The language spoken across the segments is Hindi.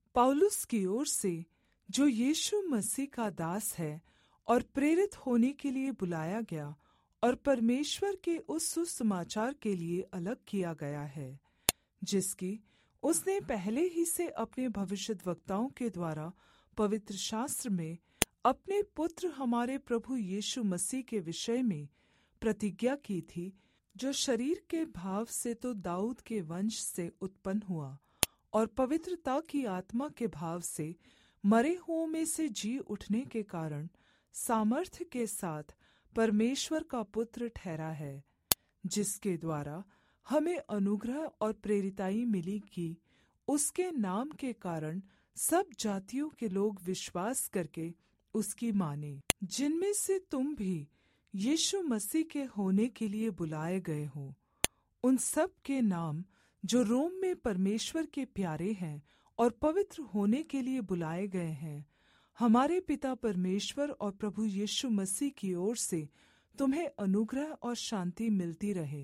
पौलुस की ओर से, जो यीशु मसीह का दास है और प्रेरित होने के लिए बुलाया गया और परमेश्वर के उस सुसमाचार के लिए अलग किया गया है, जिसकी उसने पहले ही से अपने भविष्यद्वक्ताओं के द्वारा पवित्र शास्त्र में अपने पुत्र हमारे प्रभु यीशु मसीह के विषय में प्रतिज्ञा की थी, जो शरीर के भाव से तो दाऊद के वंश से उत्पन्न हुआ और पवित्रता की आत्मा के भाव से मरे हुओं में से जी उठने के कारण सामर्थ्य के साथ परमेश्वर का पुत्र ठहरा है, जिसके द्वारा हमें अनुग्रह और प्रेरिताई मिली कि उसके नाम के कारण सब जातियों के लोग विश्वास करके उसकी माने, जिनमें से तुम भी यीशु मसीह के होने के लिए बुलाए गए हो। उन सब के नाम जो रोम में परमेश्वर के प्यारे हैं और पवित्र होने के लिए बुलाए गए हैं, हमारे पिता परमेश्वर और प्रभु यीशु मसीह की ओर से तुम्हें अनुग्रह और शांति मिलती रहे।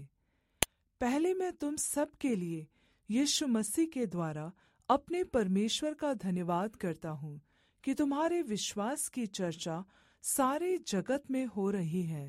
पहले मैं तुम सब के लिए यीशु मसीह के द्वारा अपने परमेश्वर का धन्यवाद करता हूँ कि तुम्हारे विश्वास की चर्चा सारे जगत में हो रही है।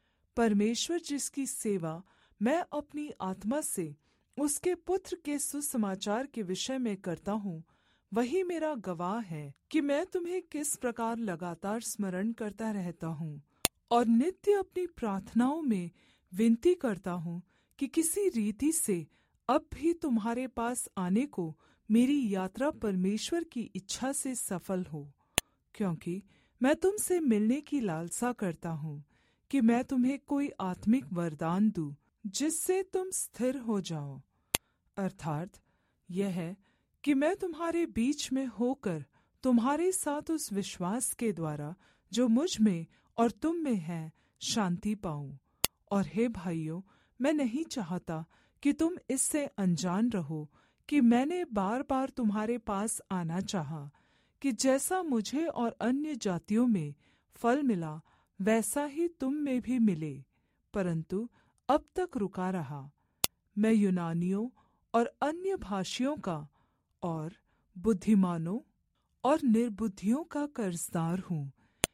परमेश्वर जिसकी सेवा मैं अपनी आत्मा से उसके पुत्र के सुसमाचार के विषय में करता हूँ, वही मेरा गवाह है कि मैं तुम्हें किस प्रकार लगातार स्मरण करता रहता हूँ और नित्य अपनी प्रार्थनाओं में विनती करता हूँ कि किसी रीति से अब भी तुम्हारे पास आने को मेरी यात्रा परमेश्वर की इच्छा से सफल हो, क्योंकि मैं तुमसे मिलने की लालसा करता हूँ कि मैं तुम्हें कोई आत्मिक वरदान दूँ जिससे तुम स्थिर हो जाओ। अर्थात यह है कि मैं तुम्हारे बीच में होकर तुम्हारे साथ उस विश्वास के द्वारा जो मुझ में और तुम में है शांति पाऊं। और हे भाइयों, मैं नहीं चाहता कि तुम इससे अनजान रहो कि मैंने बार बार तुम्हारे पास आना चाहा कि जैसा मुझे और अन्य जातियों में फल मिला वैसा ही तुम में भी मिले, परंतु अब तक रुका रहा। मैं यूनानियों और अन्य भाषियों का और बुद्धिमानों और निर्बुद्धियों का कर्जदार हूँ।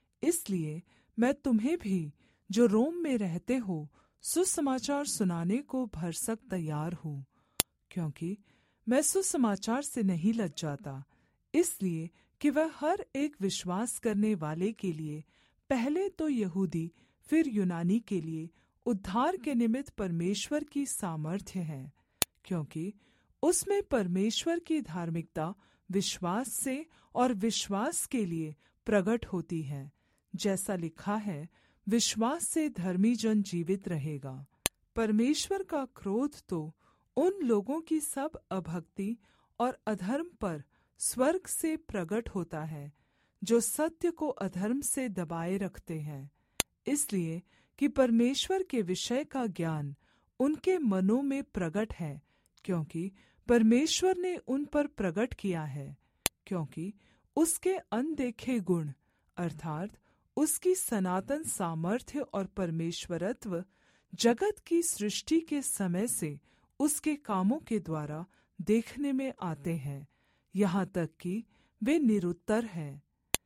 इसलिए मैं तुम्हें भी, जो रोम में रहते हो, सुसमाचार सुनाने को भरसक तैयार हूँ, क्योंकि मैं सुसमाचार से नहीं लज्जाता, इसलिए कि वह हर एक विश्वास करने वाले के लिए, पहले तो यहूदी फिर यूनानी के लिए उद्धार के निमित्त परमेश्वर की सामर्थ्य है, क्योंकि उसमें परमेश्वर की धार्मिकता विश्वास से और विश्वास के लिए प्रकट होती है, जैसा लिखा है, विश्वास से धर्मी जन जीवित रहेगा। परमेश्वर का क्रोध तो उन लोगों की सब अभक्ति और अधर्म पर स्वर्ग से प्रकट होता है, जो सत्य को अधर्म से दबाए रखते हैं, इसलिए कि परमेश्वर के विषय का ज्ञान उनके मनों में प्रकट है, क्योंकि परमेश्वर ने उन पर प्रकट किया है, क्योंकि उसके अनदेखे गुण अर्थात उसकी सनातन सामर्थ्य और परमेश्वरत्व जगत की सृष्टि के समय से उसके कामों के द्वारा देखने में आते हैं, यहाँ तक कि वे निरुत्तर हैं।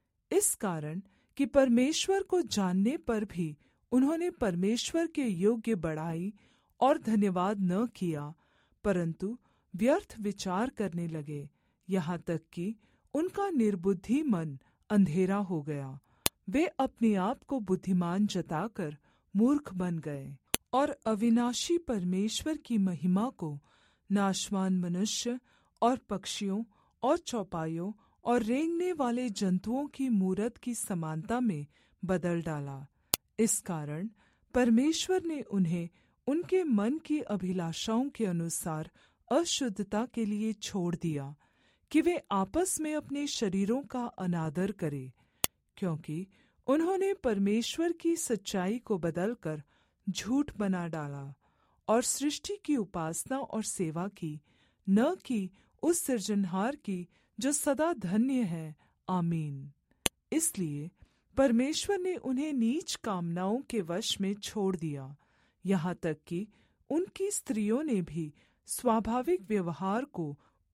इस कारण कि परमेश्वर को जानने पर भी उन्होंने परमेश्वर के योग्य बड़ाई और धन्यवाद न किया, परंतु व्यर्थ विचार करने लगे, यहाँ तक कि उनका निर्बुद्धि मन अंधेरा हो गया। वे अपने आप को बुद्धिमान जताकर मूर्ख बन गए और अविनाशी परमेश्वर की महिमा को नाशवान मनुष्य और पक्षियों और चौपाइयों और रेंगने वाले जंतुओं की मूरत की समानता में बदल डाला। इस कारण परमेश्वर ने उन्हें उनके मन की अभिलाषाओं के अनुसार अशुद्धता के लिए छोड़ दिया कि वे आपस में अपने शरीरों का अनादर करें, क्योंकि उन्होंने परमेश्वर की सच्चाई को बदलकर झूठ बना डाला और सृष्टि की उपासना और सेवा की, न कि उस सृजनहार की जो सदा धन्य है। आमीन। इसलिए परमेश्वर ने उन्हें नीच कामनाओं के वश में छोड़ दिया, यहाँ तक कि उनकी स्त्रियों ने भी स्वाभाविक व्यवहार को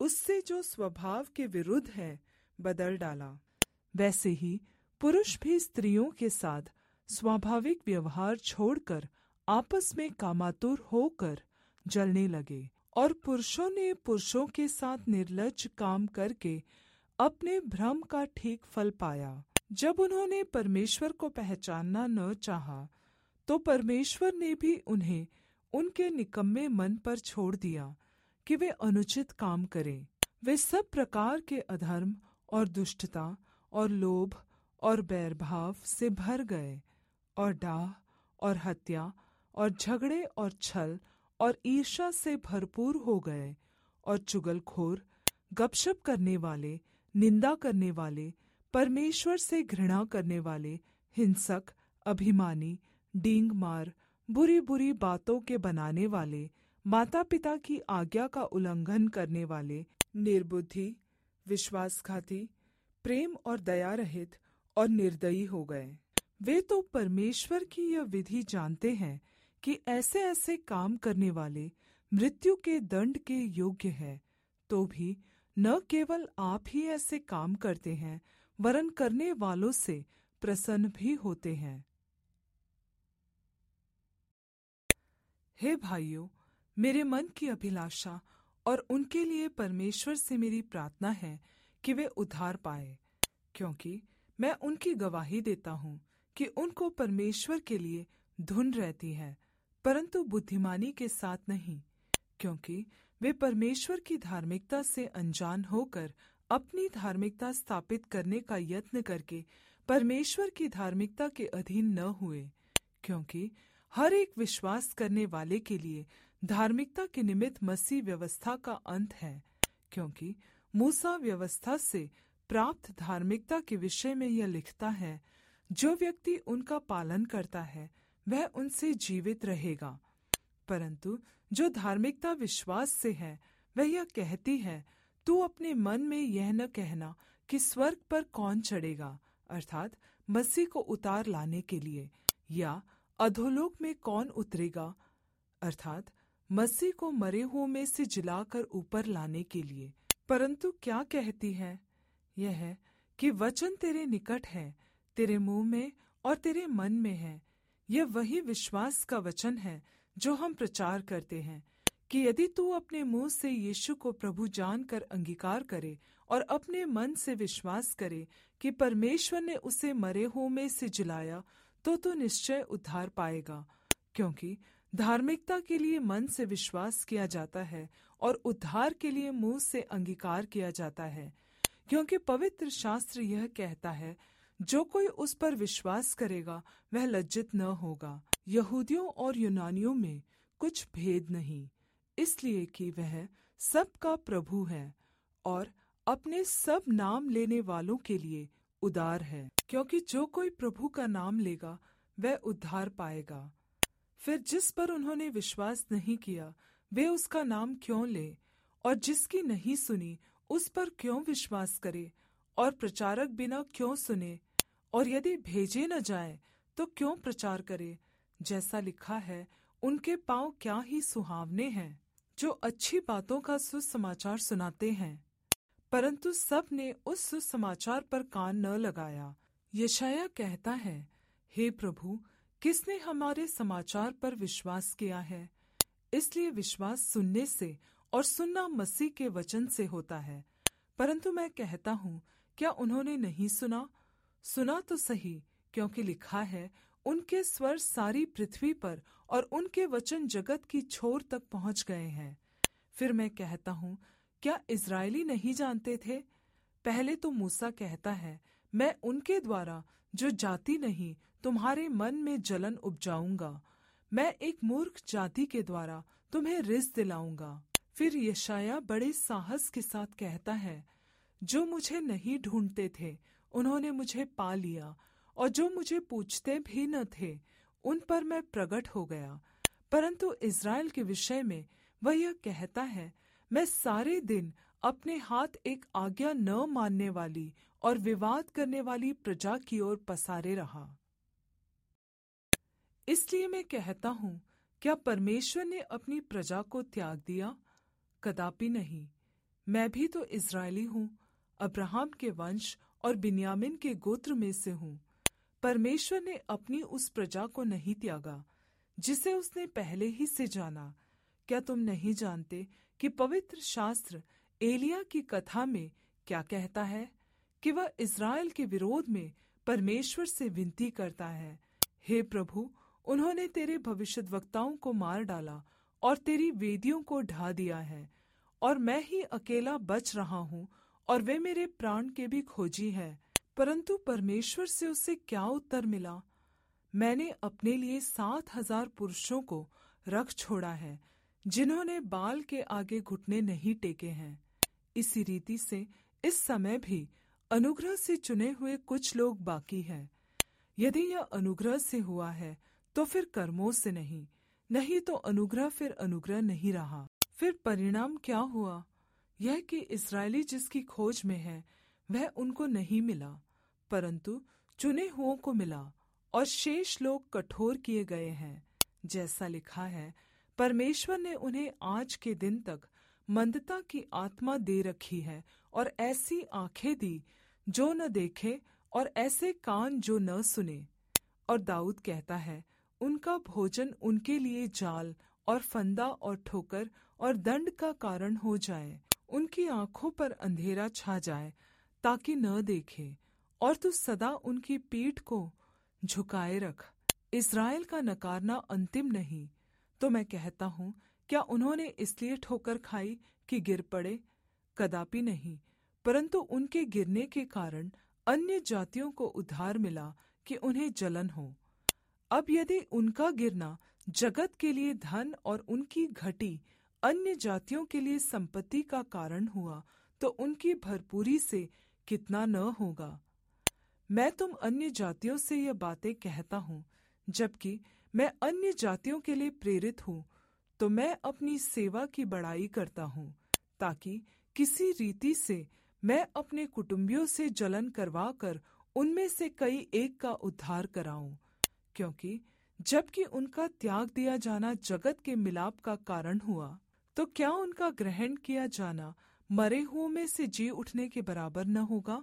उससे जो स्वभाव के विरुद्ध है बदल डाला। वैसे ही पुरुष भी स्त्रियों के साथ स्वाभाविक व्यवहार छोड़कर आपस में कामातुर होकर जलने लगे, और पुरुषों ने पुरुषों के साथ निर्लज्ज काम करके अपने भ्रम का ठीक फल पाया। जब उन्होंने परमेश्वर को पहचानना न चाहा, तो परमेश्वर ने भी उन्हें उनके निकम्मे मन पर छोड़ दिया कि वे अनुचित काम करें। वे सब प्रकार के अधर्म और दुष्टता और लोभ और बैरभाव से भर गए, और डाह और हत्या और झगड़े और छल और ईर्ष्या से भरपूर हो गए, और चुगलखोर, गपशप करने वाले, निंदा करने वाले, परमेश्वर से घृणा करने वाले, हिंसक, अभिमानी, डींग मार, बुरी बुरी बातों के बनाने वाले, माता पिता की आज्ञा का उल्लंघन करने वाले, निर्बुद्धि, विश्वासघाती, प्रेम और दया रहित और निर्दयी हो गए। वे तो परमेश्वर की यह विधि जानते हैं कि ऐसे ऐसे काम करने वाले मृत्यु के दंड के योग्य है, तो भी न केवल आप ही ऐसे काम करते हैं, वरन करने वालों से प्रसन्न भी होते हैं। हे भाइयों, मेरे मन की अभिलाषा और उनके लिए परमेश्वर से मेरी प्रार्थना है कि वे उद्धार पाए, क्योंकि मैं उनकी गवाही देता हूँ कि उनको परमेश्वर के लिए धुन रहती है, परंतु बुद्धिमानी के साथ नहीं, क्योंकि वे परमेश्वर की धार्मिकता से अनजान होकर अपनी धार्मिकता स्थापित करने का यत्न करके परमेश्वर की धार्मिकता के अधीन न हुए। क्योंकि हर एक विश्वास करने वाले के लिए धार्मिकता के निमित्त मसीह व्यवस्था का अंत है, क्योंकि मूसा व्यवस्था से प्राप्त धार्मिकता के विषय में यह लिखता है, जो व्यक्ति उनका पालन करता है वह उनसे जीवित रहेगा। परंतु जो धार्मिकता विश्वास से है वह यह कहती है, तू अपने मन में यह न कहना कि स्वर्ग पर कौन चढ़ेगा, अर्थात मसीह को उतार लाने के लिए, या अधोलोक में कौन उतरेगा, अर्थात मसीह को मरे हुओं में से जिलाकर ऊपर लाने के लिए। परंतु क्या कहती है? यह है कि वचन तेरे निकट है, तेरे मुंह में और तेरे मन में है। यह वही विश्वास का वचन है जो हम प्रचार करते हैं, कि यदि तू अपने मुंह से यीशु को प्रभु जानकर अंगीकार करे और अपने मन से विश्वास करे कि परमेश्वर ने उसे मरे हुओं में से जिलाया, तो तू निश्चय उद्धार पाएगा। क्योंकि धार्मिकता के लिए मन से विश्वास किया जाता है और उद्धार के लिए मुंह से अंगीकार किया जाता है। क्योंकि पवित्र शास्त्र यह कहता है, जो कोई उस पर विश्वास करेगा वह लज्जित न होगा। यहूदियों और यूनानियों में कुछ भेद नहीं, इसलिए कि वह सबका प्रभु है और अपने सब नाम लेने वालों के लिए उदार है। क्योंकि जो कोई प्रभु का नाम लेगा वह उद्धार पाएगा। फिर जिस पर उन्होंने विश्वास नहीं किया वे उसका नाम क्यों ले, और जिसकी नहीं सुनी उस पर क्यों विश्वास करे, और प्रचारक बिना क्यों सुने, और यदि भेजे न जाए तो क्यों प्रचार करे। जैसा लिखा है, उनके पाँव क्या ही सुहावने हैं जो अच्छी बातों का सुसमाचार सुनाते हैं। परंतु सब ने उस सुसमाचार पर कान न लगाया। यशायाह कहता है, हे प्रभु, किसने हमारे समाचार पर विश्वास किया है? इसलिए विश्वास सुनने से और सुनना मसीह के वचन से होता है। परंतु मैं कहता हूँ, क्या उन्होंने नहीं सुना? सुना तो सही, क्योंकि लिखा है, उनके स्वर सारी पृथ्वी पर और उनके वचन जगत की छोर तक पहुँच गए हैं। फिर मैं कहता हूँ, क्या इस्राएली नहीं जानते थे? पहले तो मूसा कहता है, मैं उनके द्वारा जो जाति नहीं तुम्हारे मन में जलन उपजाऊंगा, मैं एक मूर्ख जाति के द्वारा तुम्हें रिस दिलाऊंगा। फिर यशायाह बड़े साहस के साथ कहता है, जो मुझे नहीं ढूंढते थे उन्होंने मुझे पा लिया, और जो मुझे पूछते भी न थे उन पर मैं प्रगट हो गया। परंतु इस्राएल के विषय में वह यह कहता है, मैं सारे दिन अपने हाथ एक आज्ञा न मानने वाली और विवाद करने वाली प्रजा की ओर पसारे रहा। इसलिए मैं कहता हूँ, क्या परमेश्वर ने अपनी प्रजा को त्याग दिया? कदापि नहीं। मैं भी तो इस्राएली हूँ, अब्राहम के वंश और बिन्यामीन के गोत्र में से हूँ। परमेश्वर ने अपनी उस प्रजा को नहीं त्यागा जिसे उसने पहले ही से जाना। क्या तुम नहीं जानते कि पवित्र शास्त्र एलिय्याह की कथा में क्या कहता है कि वह इस्राएल के विरोध में परमेश्वर से विनती करता है, हे प्रभु, उन्होंने तेरे भविष्यद्वक्ताओं को मार डाला और तेरी वेदियों को ढा दिया है, और मैं ही अकेला बच रहा हूँ और वे मेरे प्राण के भी खोजी है। परंतु परमेश्वर से उसे क्या उत्तर मिला? मैंने अपने लिए 7,000 पुरुषों को रख छोड़ा है, जिन्होंने बाल के आगे घुटने नहीं टेके हैं। इसी रीति से इस समय भी अनुग्रह से चुने हुए कुछ लोग बाकी हैं। यदि यह अनुग्रह से हुआ है तो फिर कर्मों से नहीं, नहीं तो अनुग्रह फिर अनुग्रह नहीं रहा। फिर परिणाम क्या हुआ? यह कि इस्राएली जिसकी खोज में है वह उनको नहीं मिला, परंतु चुने हुओं को मिला, और शेष लोग कठोर किए गए हैं। जैसा लिखा है, परमेश्वर ने उन्हें आज के दिन तक मंदता की आत्मा दे रखी है, और ऐसी आंखें दी जो न देखे और ऐसे कान जो न सुने। और दाऊद कहता है, उनका भोजन उनके लिए जाल और फंदा और ठोकर और दंड का कारण हो जाए। उनकी आँखों पर अंधेरा छा जाए ताकि न देखे, और तू सदा उनकी पीठ को झुकाए रख। इस्राएल का नकारना अंतिम नहीं। तो मैं कहता हूँ, क्या उन्होंने इसलिए ठोकर खाई कि गिर पड़े? कदापि नहीं, परंतु उनके गिरने के कारण अन्य जातियों को उद्धार मिला कि उन्हें जलन हो। अब यदि उनका गिरना जगत के लिए धन और उनकी घटी अन्य जातियों के लिए संपत्ति का कारण हुआ, तो उनकी भरपूरी से कितना न होगा। मैं तुम अन्य जातियों से यह बातें कहता हूँ, जबकि मैं अन्य जातियों के लिए प्रेरित हूँ, तो मैं अपनी सेवा की बड़ाई करता हूँ, ताकि किसी रीति से मैं अपने कुटुंबियों से जलन करवा कर उनमें से कई एक का उद्धार कराऊं। क्योंकि जबकि उनका त्याग दिया जाना जगत के मिलाप का कारण हुआ, तो क्या उनका ग्रहण किया जाना मरे हुओं में से जी उठने के बराबर न होगा?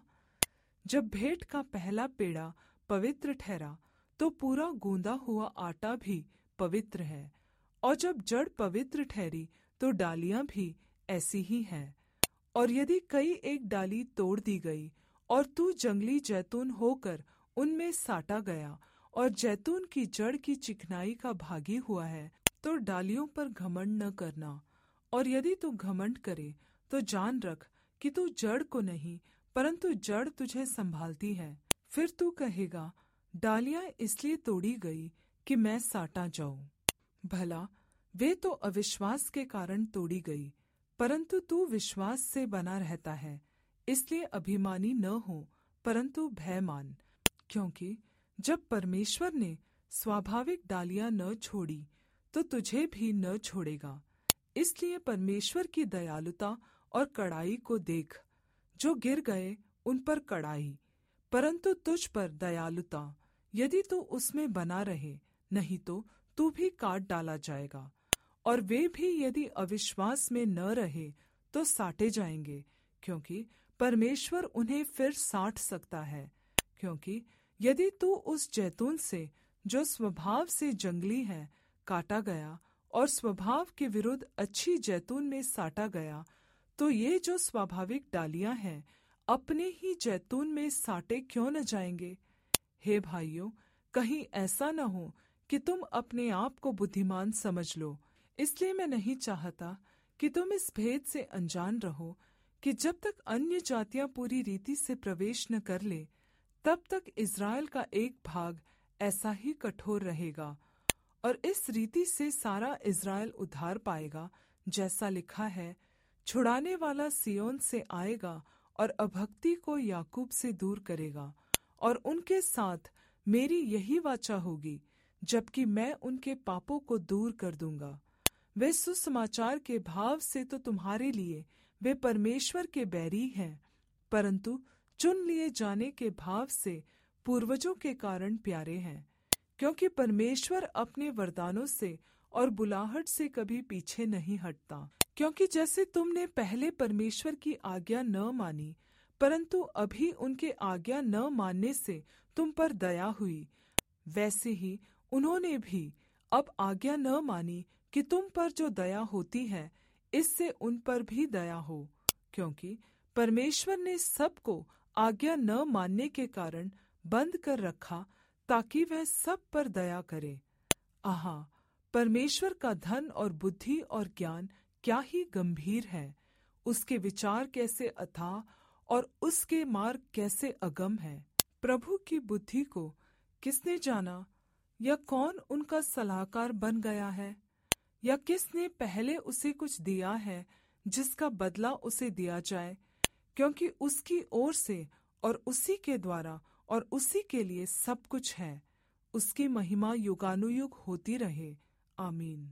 जब भेंट का पहला पेड़ा पवित्र ठहरा, तो पूरा गूंदा हुआ आटा भी पवित्र है, और जब जड़ पवित्र ठहरी, तो डालियां भी ऐसी ही हैं। और यदि कई एक डाली तोड़ दी गई, और तू जंगली जैतून होकर उनमें साटा गया, और जैतून की जड़ की चिकनाई का भागी हुआ है, तो डालियों पर घमंड न करना। और यदि तू घमंड करे, तो जान रख कि तू जड़ को नहीं, परंतु जड़ तुझे संभालती है। फिर तू कहेगा, डालियां इसलिए तोड़ी गई कि मैं साटा जाऊं। भला वे तो अविश्वास के कारण तोड़ी गई, परंतु तू विश्वास से बना रहता है, इसलिए अभिमानी न हो, परंतु भय मान। क्योंकि जब परमेश्वर ने स्वाभाविक डालियां न छोड़ी, तो तुझे भी न छोड़ेगा। इसलिए परमेश्वर की दयालुता और कड़ाई को देख। जो गिर गए उन पर कड़ाई, परंतु तुझ पर दयालुता, यदि तू उसमें बना रहे, नहीं तो तू भी काट डाला जाएगा। और वे भी यदि अविश्वास में न रहे, तो साटे जाएंगे, क्योंकि परमेश्वर उन्हें फिर साट सकता है। क्योंकि यदि तू उस जैतून से, जो स्वभाव से जंगली है, काटा गया और स्वभाव के विरुद्ध अच्छी जैतून में साटा गया, तो ये जो स्वाभाविक डालियां हैं, अपने ही जैतून में साटे क्यों न जाएंगे? हे भाइयों, कहीं ऐसा न हो कि तुम अपने आप को बुद्धिमान समझ लो। इसलिए मैं नहीं चाहता कि तुम इस भेद से अनजान रहो कि जब तक अन्य जातियां पूरी रीति से प्रवेश न कर ले, तब तक इस्राएल का एक भाग ऐसा ही कठोर रहेगा, और इस रीति से सारा इस्राएल उद्धार पाएगा। जैसा लिखा है, छुड़ाने वाला सिय्योन से आएगा और अभक्ति को याकूब से दूर करेगा, और उनके साथ मेरी यही वाचा होगी, जबकि मैं उनके पापों को दूर कर दूंगा। वे सुसमाचार के भाव से तो तुम्हारे लिए वे परमेश्वर के बैरी हैं, परंतु चुन लिए जाने के भाव से पूर्वजों के कारण प्यारे हैं। क्योंकि परमेश्वर अपने वरदानों से और बुलाहट से कभी पीछे नहीं हटता। क्योंकि जैसे तुमने पहले परमेश्वर की आज्ञा न मानी, परन्तु अभी उनके आज्ञा न मानने से तुम पर दया हुई, वैसे ही उन्होंने भी अब आज्ञा न मानी कि तुम पर जो दया होती है, इससे उन पर भी दया हो। क्योंकि परमेश्वर ने सबको आज्ञा न मानने के कारण बंद कर रखा, ताकि वह सब पर दया करे। आहा, परमेश्वर का धन और बुद्धि और ज्ञान क्या ही गंभीर है! उसके विचार कैसे अथाह और उसके मार्ग कैसे अगम है! प्रभु की बुद्धि को किसने जाना, या कौन उनका सलाहकार बन गया है? या किसने पहले उसे कुछ दिया है जिसका बदला उसे दिया जाए? क्योंकि उसकी ओर से और उसी के द्वारा और उसी के लिए सब कुछ है। उसकी महिमा युगानुयुग होती रहे। आमीन।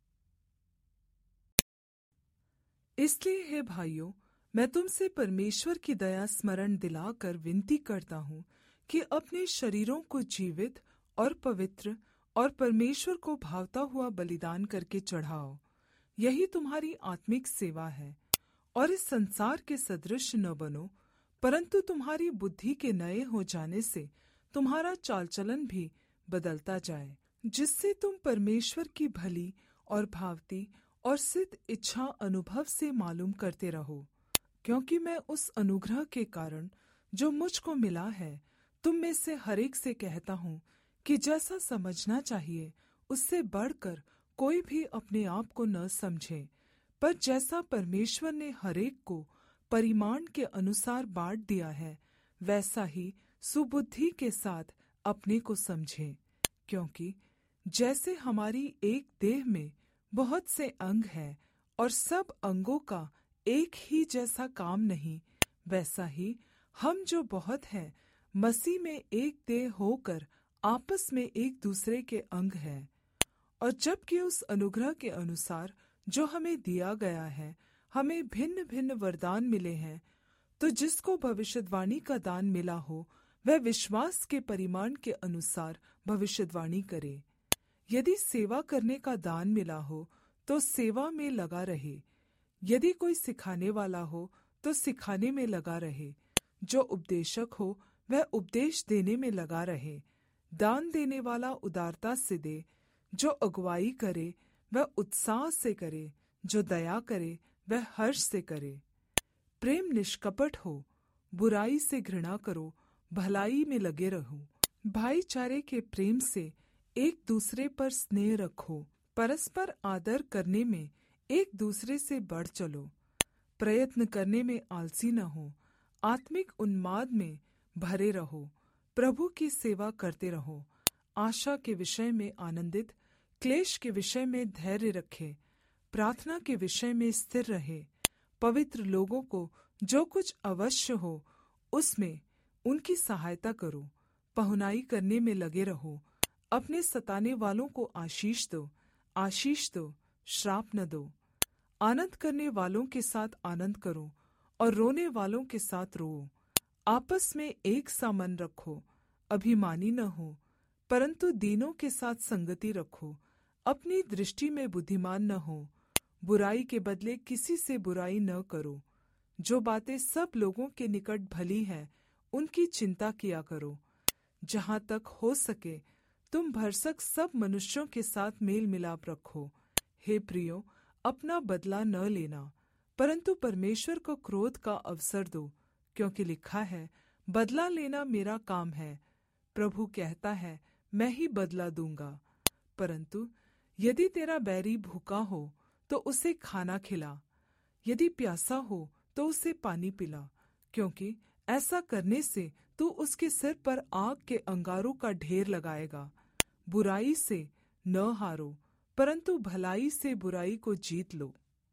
इसलिए हे भाइयों, मैं तुमसे परमेश्वर की दया स्मरण दिलाकर विनती करता हूँ कि अपने शरीरों को जीवित और पवित्र और परमेश्वर को भावता हुआ बलिदान करके चढ़ाओ। यही तुम्हारी आत्मिक सेवा है। और इस संसार के सदृश न बनो, परंतु तुम्हारी बुद्धि के नए हो जाने से तुम्हारा चाल चलन भी बदलता जाए, जिससे तुम परमेश्वर की भली और भावती और सिद्ध इच्छा अनुभव से मालूम करते रहो। क्योंकि मैं उस अनुग्रह के कारण जो मुझको मिला है, तुम में से हरेक से कहता हूँ कि जैसा समझना चाहिए उससे बढ़कर कोई भी अपने आप को न समझे, पर जैसा परमेश्वर ने हरेक को परिमाण के अनुसार बाँट दिया है, वैसा ही सुबुद्धि के साथ अपने को समझे। क्योंकि जैसे हमारी एक देह में बहुत से अंग हैं और सब अंगों का एक ही जैसा काम नहीं, वैसा ही हम जो बहुत हैं मसीह में एक देह होकर आपस में एक दूसरे के अंग हैं। और जबकि उस अनुग्रह के अनुसार जो हमें दिया गया है, हमें भिन्न भिन्न वरदान मिले हैं, तो जिसको भविष्यद्वाणी का दान मिला हो, वह विश्वास के परिमाण के अनुसार भविष्यद्वाणी करे। यदि सेवा करने का दान मिला हो, तो सेवा में लगा रहे। यदि कोई सिखाने वाला हो, तो सिखाने में लगा रहे। जो उपदेशक हो, वह उपदेश देने में लगा रहे। दान देने वाला उदारता से दे। जो अगुवाई करे, वह उत्साह से करे। जो दया करे, वह हर्ष से करे। प्रेम निष्कपट हो, बुराई से घृणा करो, भलाई में लगे रहो। भाईचारे के प्रेम से एक दूसरे पर स्नेह रखो। परस्पर आदर करने में एक दूसरे से बढ़ चलो। प्रयत्न करने में आलसी न हो, आत्मिक उन्माद में भरे रहो। प्रभु की सेवा करते रहो। आशा के विषय में आनंदित, क्लेश के विषय में धैर्य रखे, प्रार्थना के विषय में स्थिर रहे। पवित्र लोगों को जो कुछ अवश्य हो, उसमें उनकी सहायता करो। पहुनाई करने में लगे रहो। अपने सताने वालों को आशीष दो, आशीष दो, श्राप न दो। आनंद करने वालों के साथ आनंद करो और रोने वालों के साथ रोओ। आपस में एक सा मन रखो। अभिमानी न हो, परंतु दीनों के साथ संगति रखो। अपनी दृष्टि में बुद्धिमान न हो। बुराई के बदले किसी से बुराई न करो। जो बातें सब लोगों के निकट भली है, उनकी चिंता किया करो। जहाँ तक हो सके तुम भरसक सब मनुष्यों के साथ मेल मिलाप रखो। हे प्रियो, अपना बदला न लेना, परंतु परमेश्वर को क्रोध का अवसर दो, क्योंकि लिखा है, बदला लेना मेरा काम है। प्रभु कहता है, मैं ही बदला दूंगा। परंतु यदि तेरा बैरी भूखा हो, तो उसे खाना खिला। यदि प्यासा हो, तो उसे पानी पिला, क्योंकि ऐसा करने से तू उसके सिर पर आग के अंगारों का ढेर लगाएगा। बुराई से न हारो, परंतु भलाई से बुराई को जीत लो।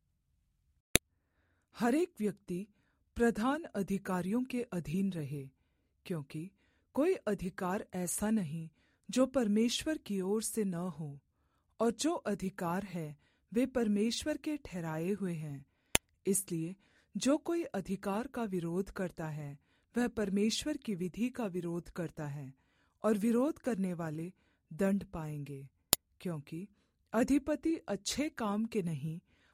हर एक व्यक्ति प्रधान अधिकारियों के अधीन रहे, क्योंकि कोई अधिकार ऐसा नहीं जो परमेश्वर की ओर से न हो, और जो अधिकार है वे परमेश्वर के ठहराए हुए हैं। इसलिए जो कोई अधिकार का विरोध करता है, वह परमेश्वर की विधि का विरोध करता है, और विरोध करने वाले दंड पाएंगे। क्योंकि अधिपति अच्छे काम के नहीं,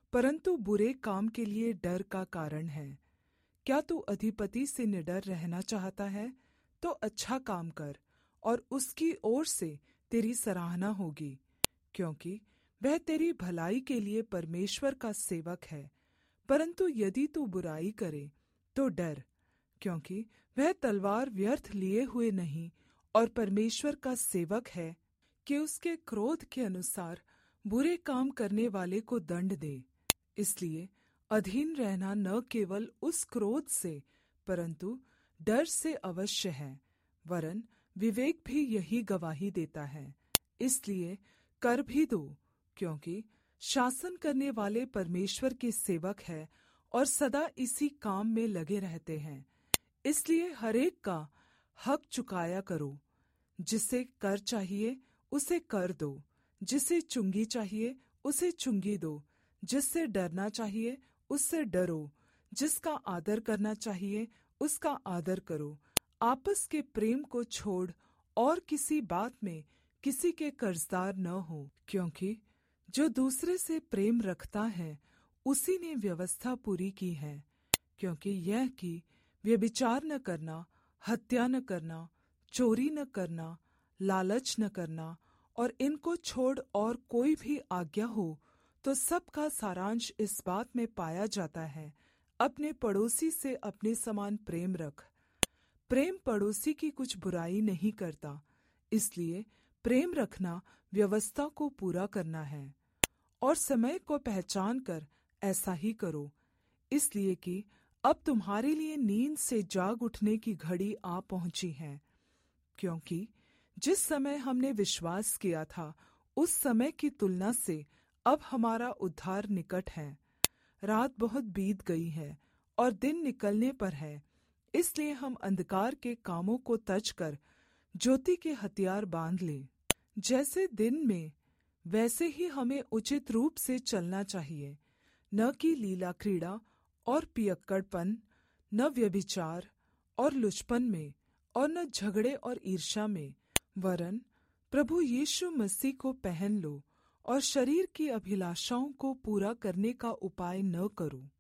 परंतु बुरे काम के लिए डर का कारण है। क्या तू अधिपति से निडर रहना चाहता है? तो अच्छा काम कर, और उसकी ओर से तेरी सराहना होगी, क्योंकि वह तेरी भलाई के लिए परमेश्वर का सेवक है। परंतु यदि तू बुराई करे तो डर, क्योंकि वह तलवार व्यर्थ लिए हुए नहीं, और परमेश्वर का सेवक है कि उसके क्रोध के अनुसार बुरे काम करने वाले को दंड दे। इसलिए अधीन रहना न केवल उस क्रोध से परंतु डर से अवश्य है, वरन विवेक भी यही गवाही देता है। इसलिए कर भी दो, क्योंकि शासन करने वाले परमेश्वर के सेवक हैं और सदा इसी काम में लगे रहते हैं। इसलिए हरेक का हक चुकाया करो। जिसे कर चाहिए उसे कर दो, जिसे चुंगी चाहिए उसे चुंगी दो, जिससे डरना चाहिए उससे डरो, जिसका आदर करना चाहिए उसका आदर करो। आपस के प्रेम को छोड़ और किसी बात में किसी के कर्जदार न हो, क्योंकि जो दूसरे से प्रेम रखता है उसी ने व्यवस्था पूरी की है। क्योंकि यह कि व्यभिचार न करना, हत्या न करना, चोरी न करना, लालच न करना, और इनको छोड़ और कोई भी आज्ञा हो तो सबका सारांश इस बात में पाया जाता है, अपने पड़ोसी से अपने समान प्रेम रख। प्रेम पड़ोसी की कुछ बुराई नहीं करता, इसलिए प्रेम रखना व्यवस्था को पूरा करना है। और समय को पहचान कर ऐसा ही करो, इसलिए कि अब तुम्हारे लिए नींद से जाग उठने की घड़ी आ पहुंची है। क्योंकि जिस समय हमने विश्वास किया था उस समय की तुलना से अब हमारा उद्धार निकट है। रात बहुत बीत गई है और दिन निकलने पर है, इसलिए हम अंधकार के कामों को तज कर ज्योति के हथियार बांध लें। जैसे दिन में वैसे ही हमें उचित रूप से चलना चाहिए, न कि लीला क्रीड़ा और पियक्कड़पन, न व्यभिचार और लुचपन में, और न झगड़े और ईर्ष्या में, वरन प्रभु यीशु मसीह को पहन लो और शरीर की अभिलाषाओं को पूरा करने का उपाय न करो।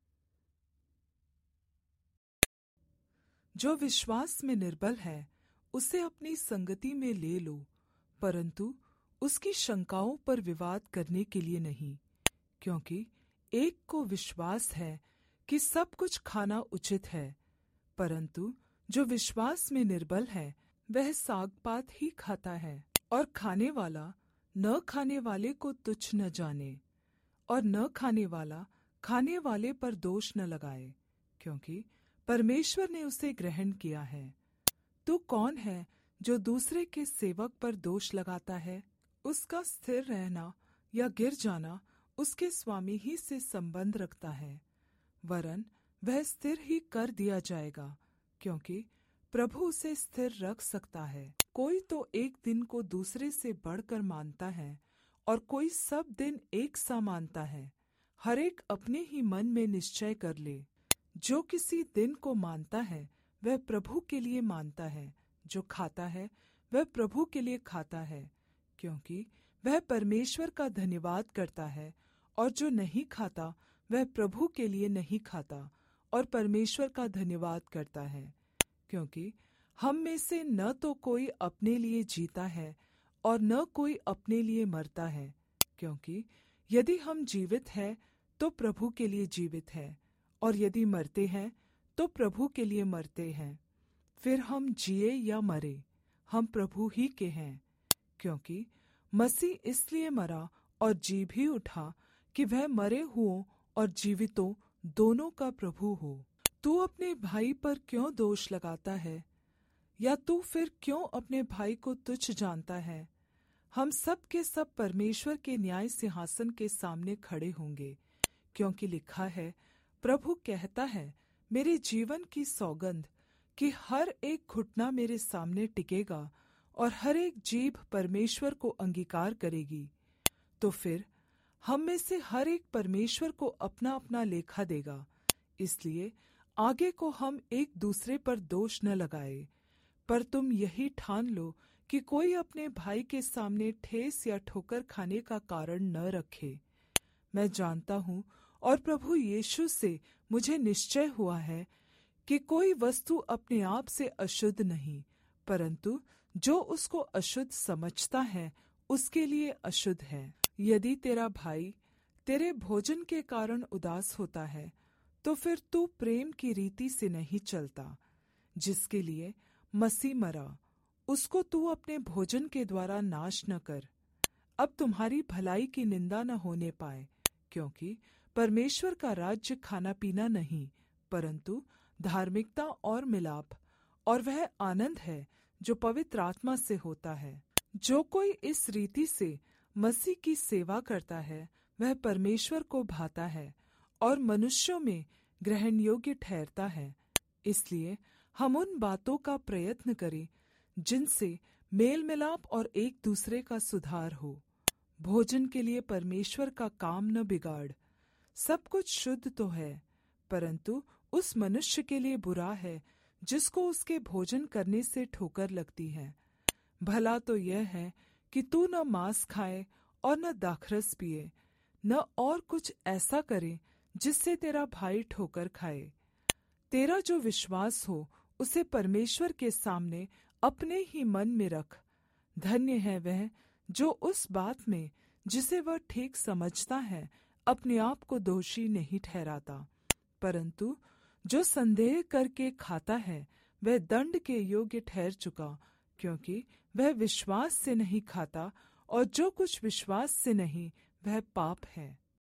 जो विश्वास में निर्बल है उसे अपनी संगति में ले लो, परंतु उसकी शंकाओं पर विवाद करने के लिए नहीं। क्योंकि एक को विश्वास है कि सब कुछ खाना उचित है, परंतु जो विश्वास में निर्बल है वह सागपात ही खाता है। और खाने वाला न खाने वाले को तुच्छ न जाने, और न खाने वाला खाने वाले पर दोष न लगाए, क्योंकि परमेश्वर ने उसे ग्रहण किया है। तू कौन है जो दूसरे के सेवक पर दोष लगाता है? उसका स्थिर रहना या गिर जाना उसके स्वामी ही से संबंध रखता है, वरन वह स्थिर ही कर दिया जाएगा, क्योंकि प्रभु उसे स्थिर रख सकता है। कोई तो एक दिन को दूसरे से बढ़कर मानता है और कोई सब दिन एक सा मानता है। हर एक अपने ही मन में निश्चय कर ले। जो किसी दिन को मानता है वह प्रभु के लिए मानता है, जो खाता है वह प्रभु के लिए खाता है, क्योंकि वह परमेश्वर का धन्यवाद करता है। और जो नहीं खाता वह प्रभु के लिए नहीं खाता और परमेश्वर का धन्यवाद करता है। क्योंकि हम में से न तो कोई अपने लिए जीता है और न कोई अपने लिए मरता है, क्योंकि यदि हम जीवित हैं तो प्रभु के लिए जीवित हैं, और यदि मरते हैं तो प्रभु के लिए मरते हैं। फिर हम जिए या मरे हम प्रभु ही के हैं। क्योंकि मसीह इसलिए मरा और जी भी उठा कि वह मरे हुओं और जीवितों दोनों का प्रभु हो। तू अपने भाई पर क्यों दोष लगाता है? या तू फिर क्यों अपने भाई को तुच्छ जानता है? हम सब के सब परमेश्वर के न्याय सिंहासन के सामने खड़े होंगे। क्योंकि लिखा है, प्रभु कहता है, मेरे जीवन की सौगंध कि हर एक घुटना मेरे सामने टिकेगा और हर एक जीभ परमेश्वर को अंगीकार करेगी। तो फिर हम में से हर एक परमेश्वर को अपना अपना लेखा देगा। इसलिए आगे को हम एक दूसरे पर दोष न लगाए, पर तुम यही ठान लो कि कोई अपने भाई के सामने ठेस या ठोकर खाने का कारण न रखे। मैं जानता हूँ और प्रभु यीशु से मुझे निश्चय हुआ है कि कोई वस्तु अपने आप से अशुद्ध नहीं, परंतु जो उसको अशुद्ध समझता है उसके लिए अशुद्ध है। यदि तेरा भाई तेरे भोजन के कारण उदास होता है, तो फिर तू प्रेम की रीति से नहीं चलता, जिसके लिए मसीह मरा, उसको तू अपने भोजन के द्वारा नाश न कर। अब तुम्हारी भलाई की निंदा न होने पाए, क्योंकि परमेश्वर का राज्य खाना पीना नहीं, परंतु धार्मिकता और मिलाप, और वह आनंद है जो पवित्र आत्मा से होता है। जो कोई इस रीति से मसीह की सेवा करता है, वह परमेश्वर को भाता है और मनुष्यों में ग्रहण योग्य ठहरता है। इसलिए हम उन बातों का प्रयत्न करें जिनसे मेल मिलाप और एक दूसरे का सुधार हो। भोजन के लिए परमेश्वर का काम न बिगाड़। सब कुछ शुद्ध तो है, परंतु उस मनुष्य के लिए बुरा है जिसको उसके भोजन करने से ठोकर लगती है। भला तो यह है कि तू न मांस खाए और न दाखरस पिए, न और कुछ ऐसा करे जिससे तेरा भाई ठोकर खाए। तेरा जो विश्वास हो उसे परमेश्वर के सामने अपने ही मन में रख। धन्य है वह जो उस बात में जिसे वह ठीक समझता है अपने आप को दोषी नहीं ठहराता, परंतु जो संदेह करके खाता है वह दंड के योग्य ठहर चुका, क्योंकि वह विश्वास से नहीं खाता, और जो कुछ विश्वास से नहीं वह पाप है।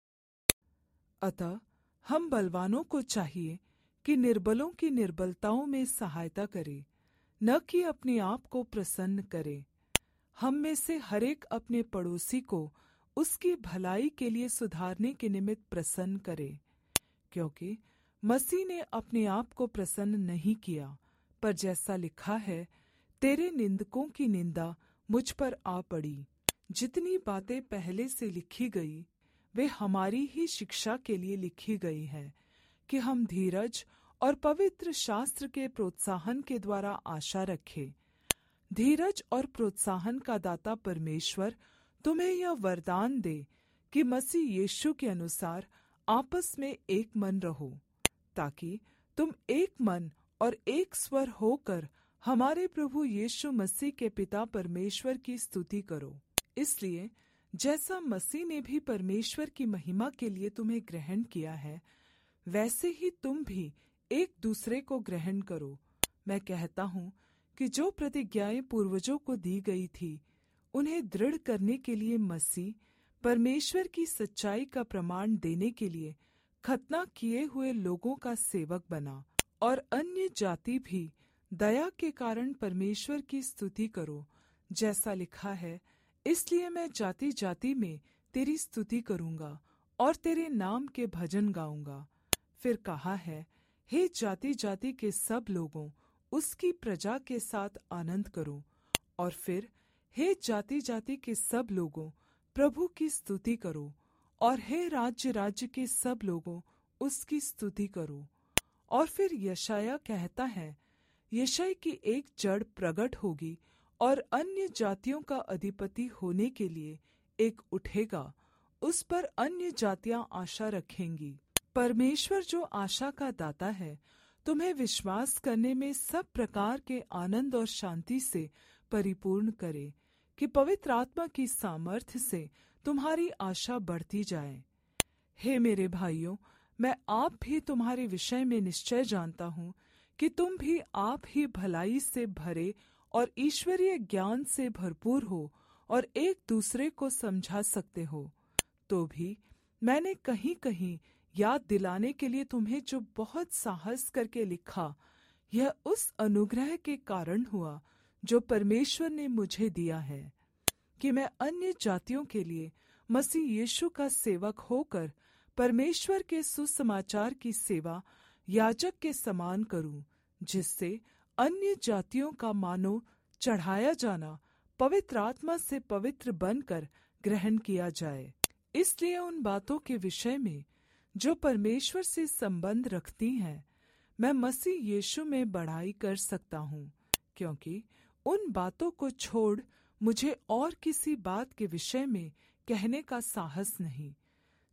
अतः हम बलवानों को चाहिए कि निर्बलों की निर्बलताओं में सहायता करे, न कि अपने आप को प्रसन्न करे। हम में से हरेक अपने पड़ोसी को उसकी भलाई के लिए सुधारने के निमित्त प्रसन्न करे, क्योंकि मसीह ने अपने आप को प्रसन्न नहीं किया, पर जैसा लिखा है, तेरे निंदकों की निंदा मुझ पर आ पड़ी। जितनी बातें पहले से लिखी गई वे हमारी ही शिक्षा के लिए लिखी गई है, कि हम धीरज और पवित्र शास्त्र के प्रोत्साहन के द्वारा आशा रखें। धीरज और प्रोत्साहन का दाता परमेश्वर तुम्हें यह वरदान दे कि मसीह यीशु के अनुसार आपस में एक मन रहो, ताकि तुम एक मन और एक स्वर होकर हमारे प्रभु यीशु मसीह के पिता परमेश्वर की स्तुति करो। इसलिए जैसा मसीह ने भी परमेश्वर की महिमा के लिए तुम्हें ग्रहण किया है, वैसे ही तुम भी एक दूसरे को ग्रहण करो। मैं कहता हूँ कि जो प्रतिज्ञाएं पूर्वजों को दी गई थी, उन्हें दृढ़ करने के लिए मसीह परमेश्वर की सच्चाई का प्रमाण देने के लिए खतना किए हुए लोगों का सेवक बना, और अन्य जाति भी दया के कारण परमेश्वर की स्तुति करो। जैसा लिखा है, इसलिए मैं जाति जाति में तेरी स्तुति करूँगा और तेरे नाम के भजन गाऊँगा। फिर कहा है, हे जाति जाति के सब लोगों, उसकी प्रजा के साथ आनंद करो। और फिर हे जाति जाति के सब लोगों, प्रभु की स्तुति करो। और हे राज्य राज्य के सब लोगों, उसकी स्तुति करो। और फिर यशायाह कहता है, यशायाह की एक जड़ प्रगट होगी और अन्य जातियों का अधिपति होने के लिए एक उठेगा, उस पर अन्य जातियां आशा रखेंगी। परमेश्वर जो आशा का दाता है, तुम्हें विश्वास करने में सब प्रकार के आनंद और शांति से परिपूर्ण करे, कि पवित्र आत्मा की सामर्थ्य से तुम्हारी आशा बढ़ती जाए। हे मेरे भाइयों, मैं आप भी तुम्हारे विषय में निश्चय जानता हूँ कि तुम भी आप ही भलाई से भरे और ईश्वरीय ज्ञान से भरपूर हो और एक दूसरे को समझा सकते हो। तो भी मैंने कहीं कहीं याद दिलाने के लिए तुम्हें जो बहुत साहस करके लिखा, यह उस अनुग्रह के कारण हुआ जो परमेश्वर ने मुझे दिया है, कि मैं अन्य जातियों के लिए मसीह यीशु का सेवक होकर परमेश्वर के सुसमाचार की सेवा याजक के समान करूं, जिससे अन्य जातियों का मानो चढ़ाया जाना पवित्र आत्मा से पवित्र बनकर ग्रहण किया जाए। इसलिए उन बातों के विषय में जो परमेश्वर से संबंध रखती हैं, मैं मसीह यीशु में बढ़ाई कर सकता हूँ, क्योंकि उन बातों को छोड़ मुझे और किसी बात के विषय में कहने का साहस नहीं।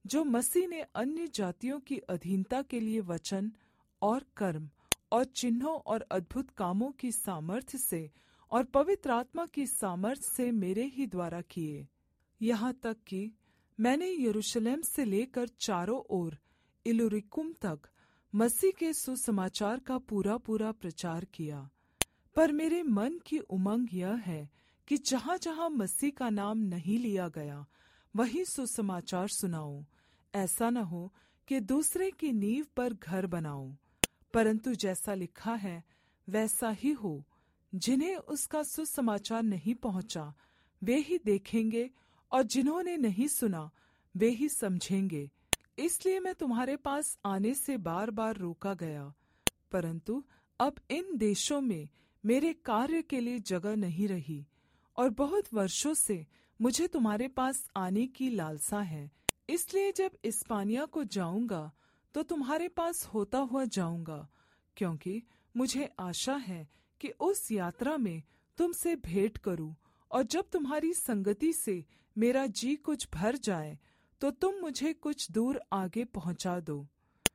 जो मसीह ने अन्य जातियों की अधीनता के लिए वचन और कर्म और चिन्हों और अद्भुत कामों की सामर्थ्य से और पवित्र आत्मा की सामर्थ्य से मेरे ही द्वारा किए, यहाँ तक कि मैंने यरूशलेम से लेकर चारों ओर इल्लुरिकुम तक मसीह के सुसमाचार का पूरा पूरा प्रचार किया। पर मेरे मन की उमंग यह है कि जहाँ-जहाँ मसीह का नाम नहीं लिया गया वहीं सुसमाचार सुनाऊं। ऐसा न हो कि दूसरे की नींव पर घर बनाऊं, परंतु जैसा लिखा है वैसा ही हो। जिन्हें उसका सुसमाचार नहीं पहुँचा वे ही देखेंगे, और जिन्होंने नहीं सुना वे ही समझेंगे। इसलिए मैं तुम्हारे पास आने से बार बार रोका गया, परंतु अब इन देशों में मेरे कार्य के लिए जगह नहीं रही, और बहुत वर्षों से मुझे तुम्हारे पास आने की लालसा है। इसलिए जब इस्पानिया को जाऊंगा तो तुम्हारे पास होता हुआ जाऊंगा, क्योंकि मुझे आशा है कि उस यात्रा में तुमसे भेंट करूं, और जब तुम्हारी संगति से मेरा जी कुछ भर जाए तो तुम मुझे कुछ दूर आगे पहुंचा दो।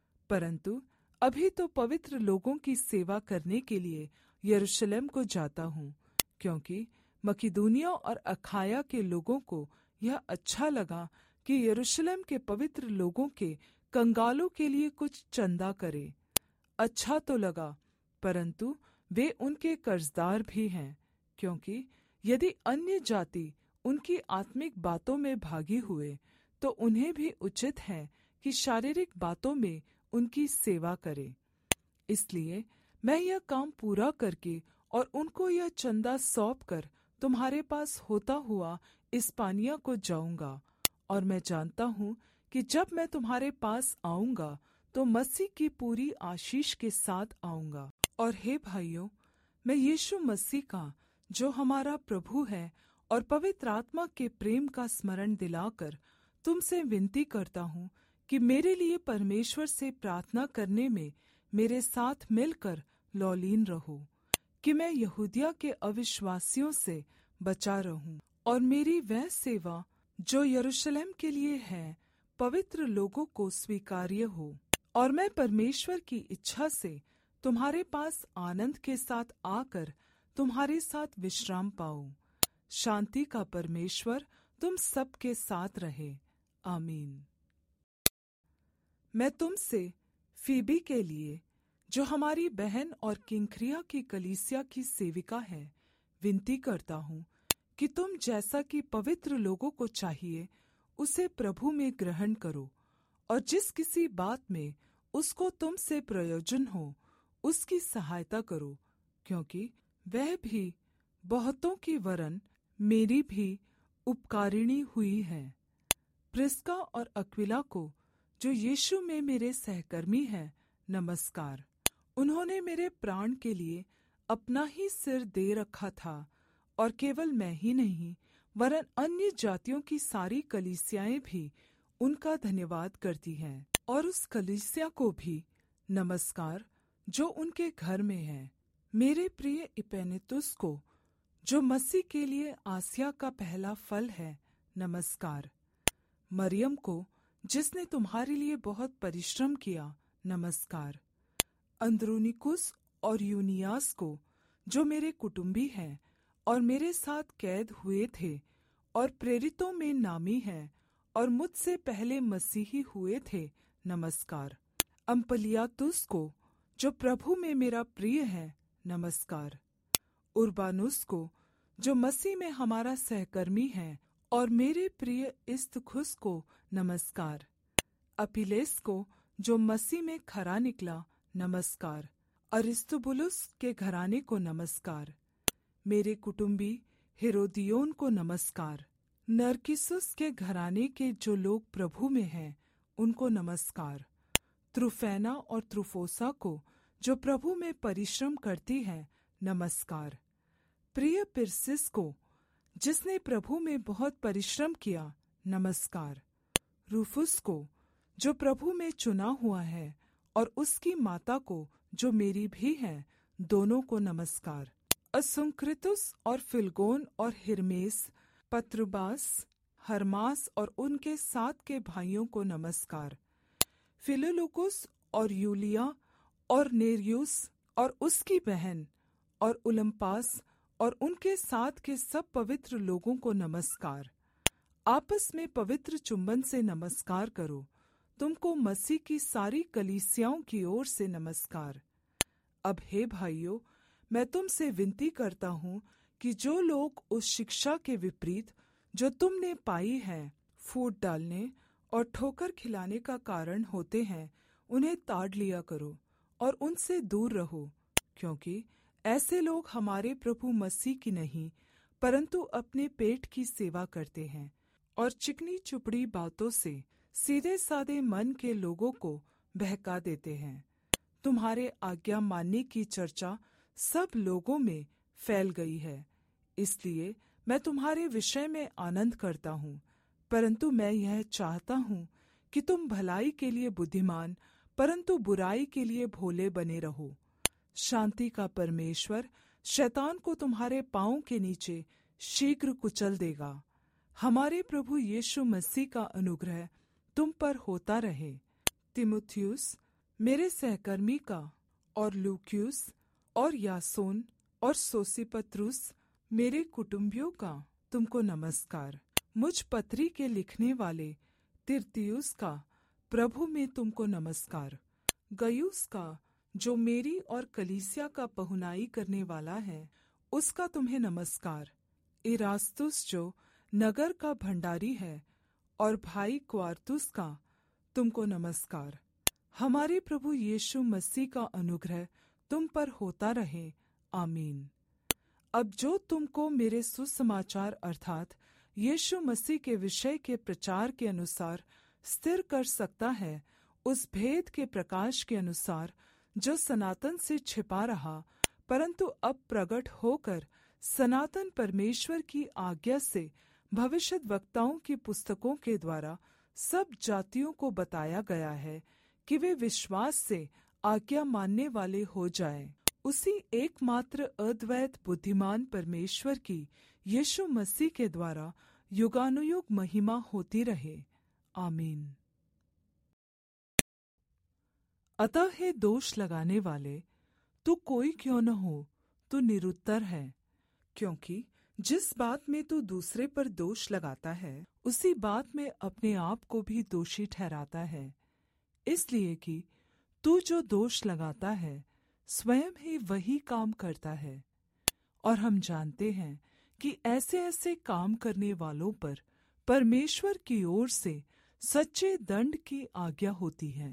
परंतु अभी तो पवित्र लोगों की सेवा करने के लिए यरूशलेम को जाता हूँ, क्योंकि मकिदुनिया और अखाया के लोगों को यह अच्छा लगा कि यरूशलेम के पवित्र लोगों के कंगालों के लिए कुछ चंदा करे। अच्छा तो लगा, परंतु वे उनके कर्जदार भी हैं, क्योंकि यदि अन्य जाति उनकी आत्मिक बातों में भागी हुए तो उन्हें भी उचित है कि शारीरिक बातों में उनकी सेवा करे। इसलिए मैं यह काम पूरा करके और उनको यह चंदा सौंपकर तुम्हारे पास होता हुआ इस्पानिया को जाऊंगा। और मैं जानता हूँ कि जब मैं तुम्हारे पास आऊँगा तो मसीह की पूरी आशीष के साथ आऊँगा। और हे भाइयों, मैं यीशु मसीह का जो हमारा प्रभु है और पवित्र आत्मा के प्रेम का स्मरण दिलाकर तुमसे विनती करता हूँ कि मेरे लिए परमेश्वर से प्रार्थना करने में मेरे साथ मिलकर लौलीन रहो, कि मैं यहूदिया के अविश्वासियों से बचा रहूं, और मेरी वह सेवा जो यरूशलेम के लिए है पवित्र लोगों को स्वीकार्य हो, और मैं परमेश्वर की इच्छा से तुम्हारे पास आनंद के साथ आकर तुम्हारे साथ विश्राम पाऊं। शांति का परमेश्वर तुम सब के साथ रहे। आमीन। मैं तुमसे फीबी के लिए, जो हमारी बहन और किंख्रिया की कलीसिया की सेविका है, विनती करता हूँ कि तुम जैसा कि पवित्र लोगों को चाहिए उसे प्रभु में ग्रहण करो, और जिस किसी बात में उसको तुमसे प्रयोजन हो उसकी सहायता करो, क्योंकि वह भी बहुतों की वरन मेरी भी उपकारिणी हुई है। प्रिस्का और अक्विला को, जो यीशु में मेरे सहकर्मी हैं, नमस्कार। उन्होंने मेरे प्राण के लिए अपना ही सिर दे रखा था, और केवल मैं ही नहीं वरन अन्य जातियों की सारी कलीसियाएं भी उनका धन्यवाद करती हैं। और उस कलीसिया को भी नमस्कार जो उनके घर में है। मेरे प्रिय इपेनेतुस को, जो मसीह के लिए आसिया का पहला फल है, नमस्कार। मरियम को, जिसने तुम्हारे लिए बहुत परिश्रम किया, नमस्कार। अंद्रोनिकुस और यूनियास को, जो मेरे कुटुंबी हैं और मेरे साथ कैद हुए थे और प्रेरितों में नामी हैं और मुझसे पहले मसीही हुए थे, नमस्कार। अम्पलियातुस को, जो प्रभु में मेरा प्रिय है, नमस्कार। उर्बानुस को, जो मसीह में हमारा सहकर्मी है, और मेरे प्रिय इस्तखुस को नमस्कार। अपिलेस को, जो मसीह में खरा निकला, नमस्कार। अरिस्तुबुलुस के घराने को नमस्कार। मेरे कुटुंबी हेरोदियोन को नमस्कार। नरकिसुस के घराने के जो लोग प्रभु में हैं, उनको नमस्कार। त्रुफैना और त्रुफोसा को, जो प्रभु में परिश्रम करती हैं, नमस्कार। प्रिय पिरसिस को, जिसने प्रभु में बहुत परिश्रम किया, नमस्कार। रूफुस को, जो प्रभु में चुना हुआ है, और उसकी माता को, जो मेरी भी है, दोनों को नमस्कार। असुंक्रितुस और फिलगोन और हिर्मेस, पत्रुबास, हर्मास और उनके 7 के भाइयों को नमस्कार। फिलोलुकुस और यूलिया और नेर्युस और उसकी बहन और उलम्पास और उनके 7 के सब पवित्र लोगों को नमस्कार। आपस में पवित्र चुंबन से नमस्कार करो। तुमको मसीह की सारी कलीसियाओं की ओर से नमस्कार। अब हे भाइयों, मैं तुमसे विनती करता हूँ कि जो लोग उस शिक्षा के विपरीत जो तुमने पाई है फूट डालने और ठोकर खिलाने का कारण होते हैं, उन्हें ताड़ लिया करो और उनसे दूर रहो, क्योंकि ऐसे लोग हमारे प्रभु मसीह की नहीं परंतु अपने पेट की सेवा करते हैं और चिकनी चुपड़ी बातों से सीधे साधे मन के लोगों को बहका देते हैं। तुम्हारे आज्ञा मानने की चर्चा सब लोगों में फैल गई है, इसलिए मैं तुम्हारे विषय में आनंद करता हूँ। परंतु मैं यह चाहता हूँ कि तुम भलाई के लिए बुद्धिमान परंतु बुराई के लिए भोले बने रहो। शांति का परमेश्वर शैतान को तुम्हारे पाँव के नीचे शीघ्र कुचल देगा। हमारे प्रभु यीशु मसीह का अनुग्रह तुम पर होता रहे। तीमुथियुस मेरे सहकर्मी का और लूकियुस और यासोन और सोसिपत्रुस मेरे कुटुंबियों का तुमको नमस्कार। मुझ पत्री के लिखने वाले तिर्तियुस का प्रभु में तुमको नमस्कार। गयुस का जो मेरी और कलीसिया का पहुनाई करने वाला है, उसका तुम्हें नमस्कार। इरास्तुस जो नगर का भंडारी है और भाई क्वारतुस का तुमको नमस्कार। हमारे प्रभु यीशु मसीह का अनुग्रह तुम पर होता रहे। आमीन। अब जो तुमको मेरे सुसमाचार अर्थात यीशु मसीह के विषय के प्रचार के अनुसार स्थिर कर सकता है, उस भेद के प्रकाश के अनुसार जो सनातन से छिपा रहा परंतु अब प्रकट होकर सनातन परमेश्वर की आज्ञा से भविष्यद्वक्ताओं की पुस्तकों के द्वारा सब जातियों को बताया गया है कि वे विश्वास से आज्ञा मानने वाले हो जाएं। उसी एकमात्र अद्वैत बुद्धिमान परमेश्वर की यीशु मसीह के द्वारा युगानुयुग महिमा होती रहे। आमीन। अतः हे दोष लगाने वाले, तू कोई क्यों न हो, तू निरुत्तर है, क्योंकि जिस बात में तू दूसरे पर दोष लगाता है उसी बात में अपने आप को भी दोषी ठहराता है। इसलिए कि तू जो दोष लगाता है स्वयं ही वही काम करता है। और हम जानते हैं कि ऐसे ऐसे काम करने वालों पर परमेश्वर की ओर से सच्चे दंड की आज्ञा होती है।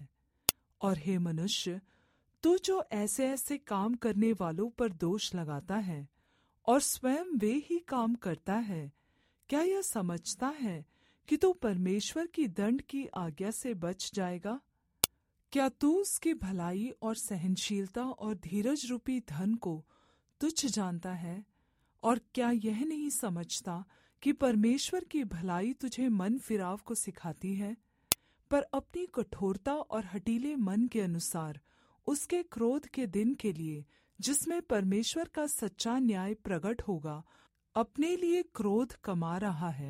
और हे मनुष्य, तू जो ऐसे ऐसे काम करने वालों पर दोष लगाता है और स्वयं वे ही काम करता है, क्या यह समझता है कि तू परमेश्वर की दंड की आज्ञा से बच जाएगा? क्या तू उसकी भलाई और सहनशीलता और धीरज रूपी धन को तुच्छ जानता है? और क्या यह नहीं समझता कि परमेश्वर की भलाई तुझे मन फिराव को सिखाती है? पर अपनी कठोरता और हठीले मन के अनुसार उसके क्रोध के दिन के लिए, जिसमें परमेश्वर का सच्चा न्याय प्रकट होगा, अपने लिए क्रोध कमा रहा है।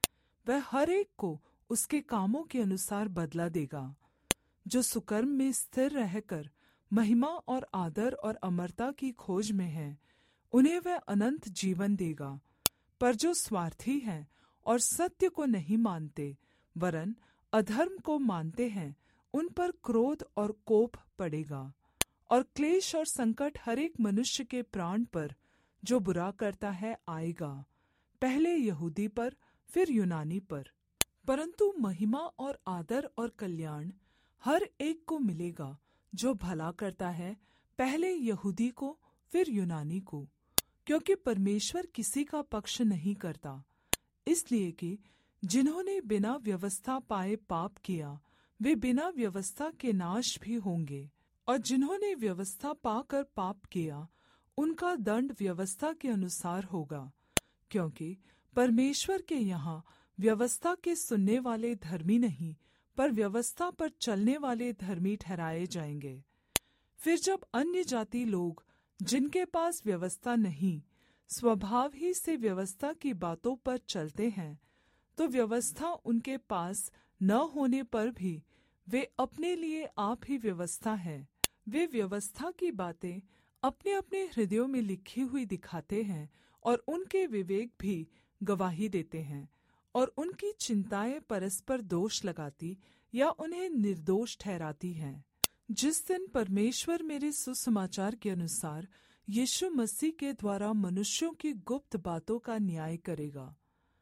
वह हर एक को उसके कामों के अनुसार बदला देगा। जो सुकर्म में स्थिर रहकर महिमा और आदर और अमरता की खोज में है, उन्हें वह अनंत जीवन देगा। पर जो स्वार्थी हैं और सत्य को नहीं मानते वरन अधर्म को मानते हैं, उन पर क्रोध और कोप पड़ेगा। और क्लेश और संकट हर एक मनुष्य के प्राण पर जो बुरा करता है आएगा, पहले यहूदी पर फिर यूनानी पर। परंतु महिमा और आदर और कल्याण हर एक को मिलेगा जो भला करता है, पहले यहूदी को फिर यूनानी को, क्योंकि परमेश्वर किसी का पक्ष नहीं करता। इसलिए कि जिन्होंने बिना व्यवस्था पाए पाप किया, वे बिना व्यवस्था के नाश भी होंगे, और जिन्होंने व्यवस्था पाकर पाप किया, उनका दंड व्यवस्था के अनुसार होगा। क्योंकि परमेश्वर के यहाँ व्यवस्था के सुनने वाले धर्मी नहीं, पर व्यवस्था पर चलने वाले धर्मी ठहराए जाएंगे। फिर जब अन्य जाति लोग, जिनके पास व्यवस्था नहीं, स्वभाव ही से व्यवस्था की बातों पर चलते हैं, तो व्यवस्था उनके पास न होने पर भी वे अपने लिए आप ही व्यवस्था हैं। वे व्यवस्था की बातें अपने अपने हृदयों में लिखी हुई दिखाते हैं और उनके विवेक भी गवाही देते हैं, और उनकी चिंताएं परस्पर दोष लगाती या उन्हें निर्दोष ठहराती हैं। जिस दिन परमेश्वर मेरे सुसमाचार के अनुसार यीशु मसीह के द्वारा मनुष्यों की गुप्त बातों का न्याय करेगा।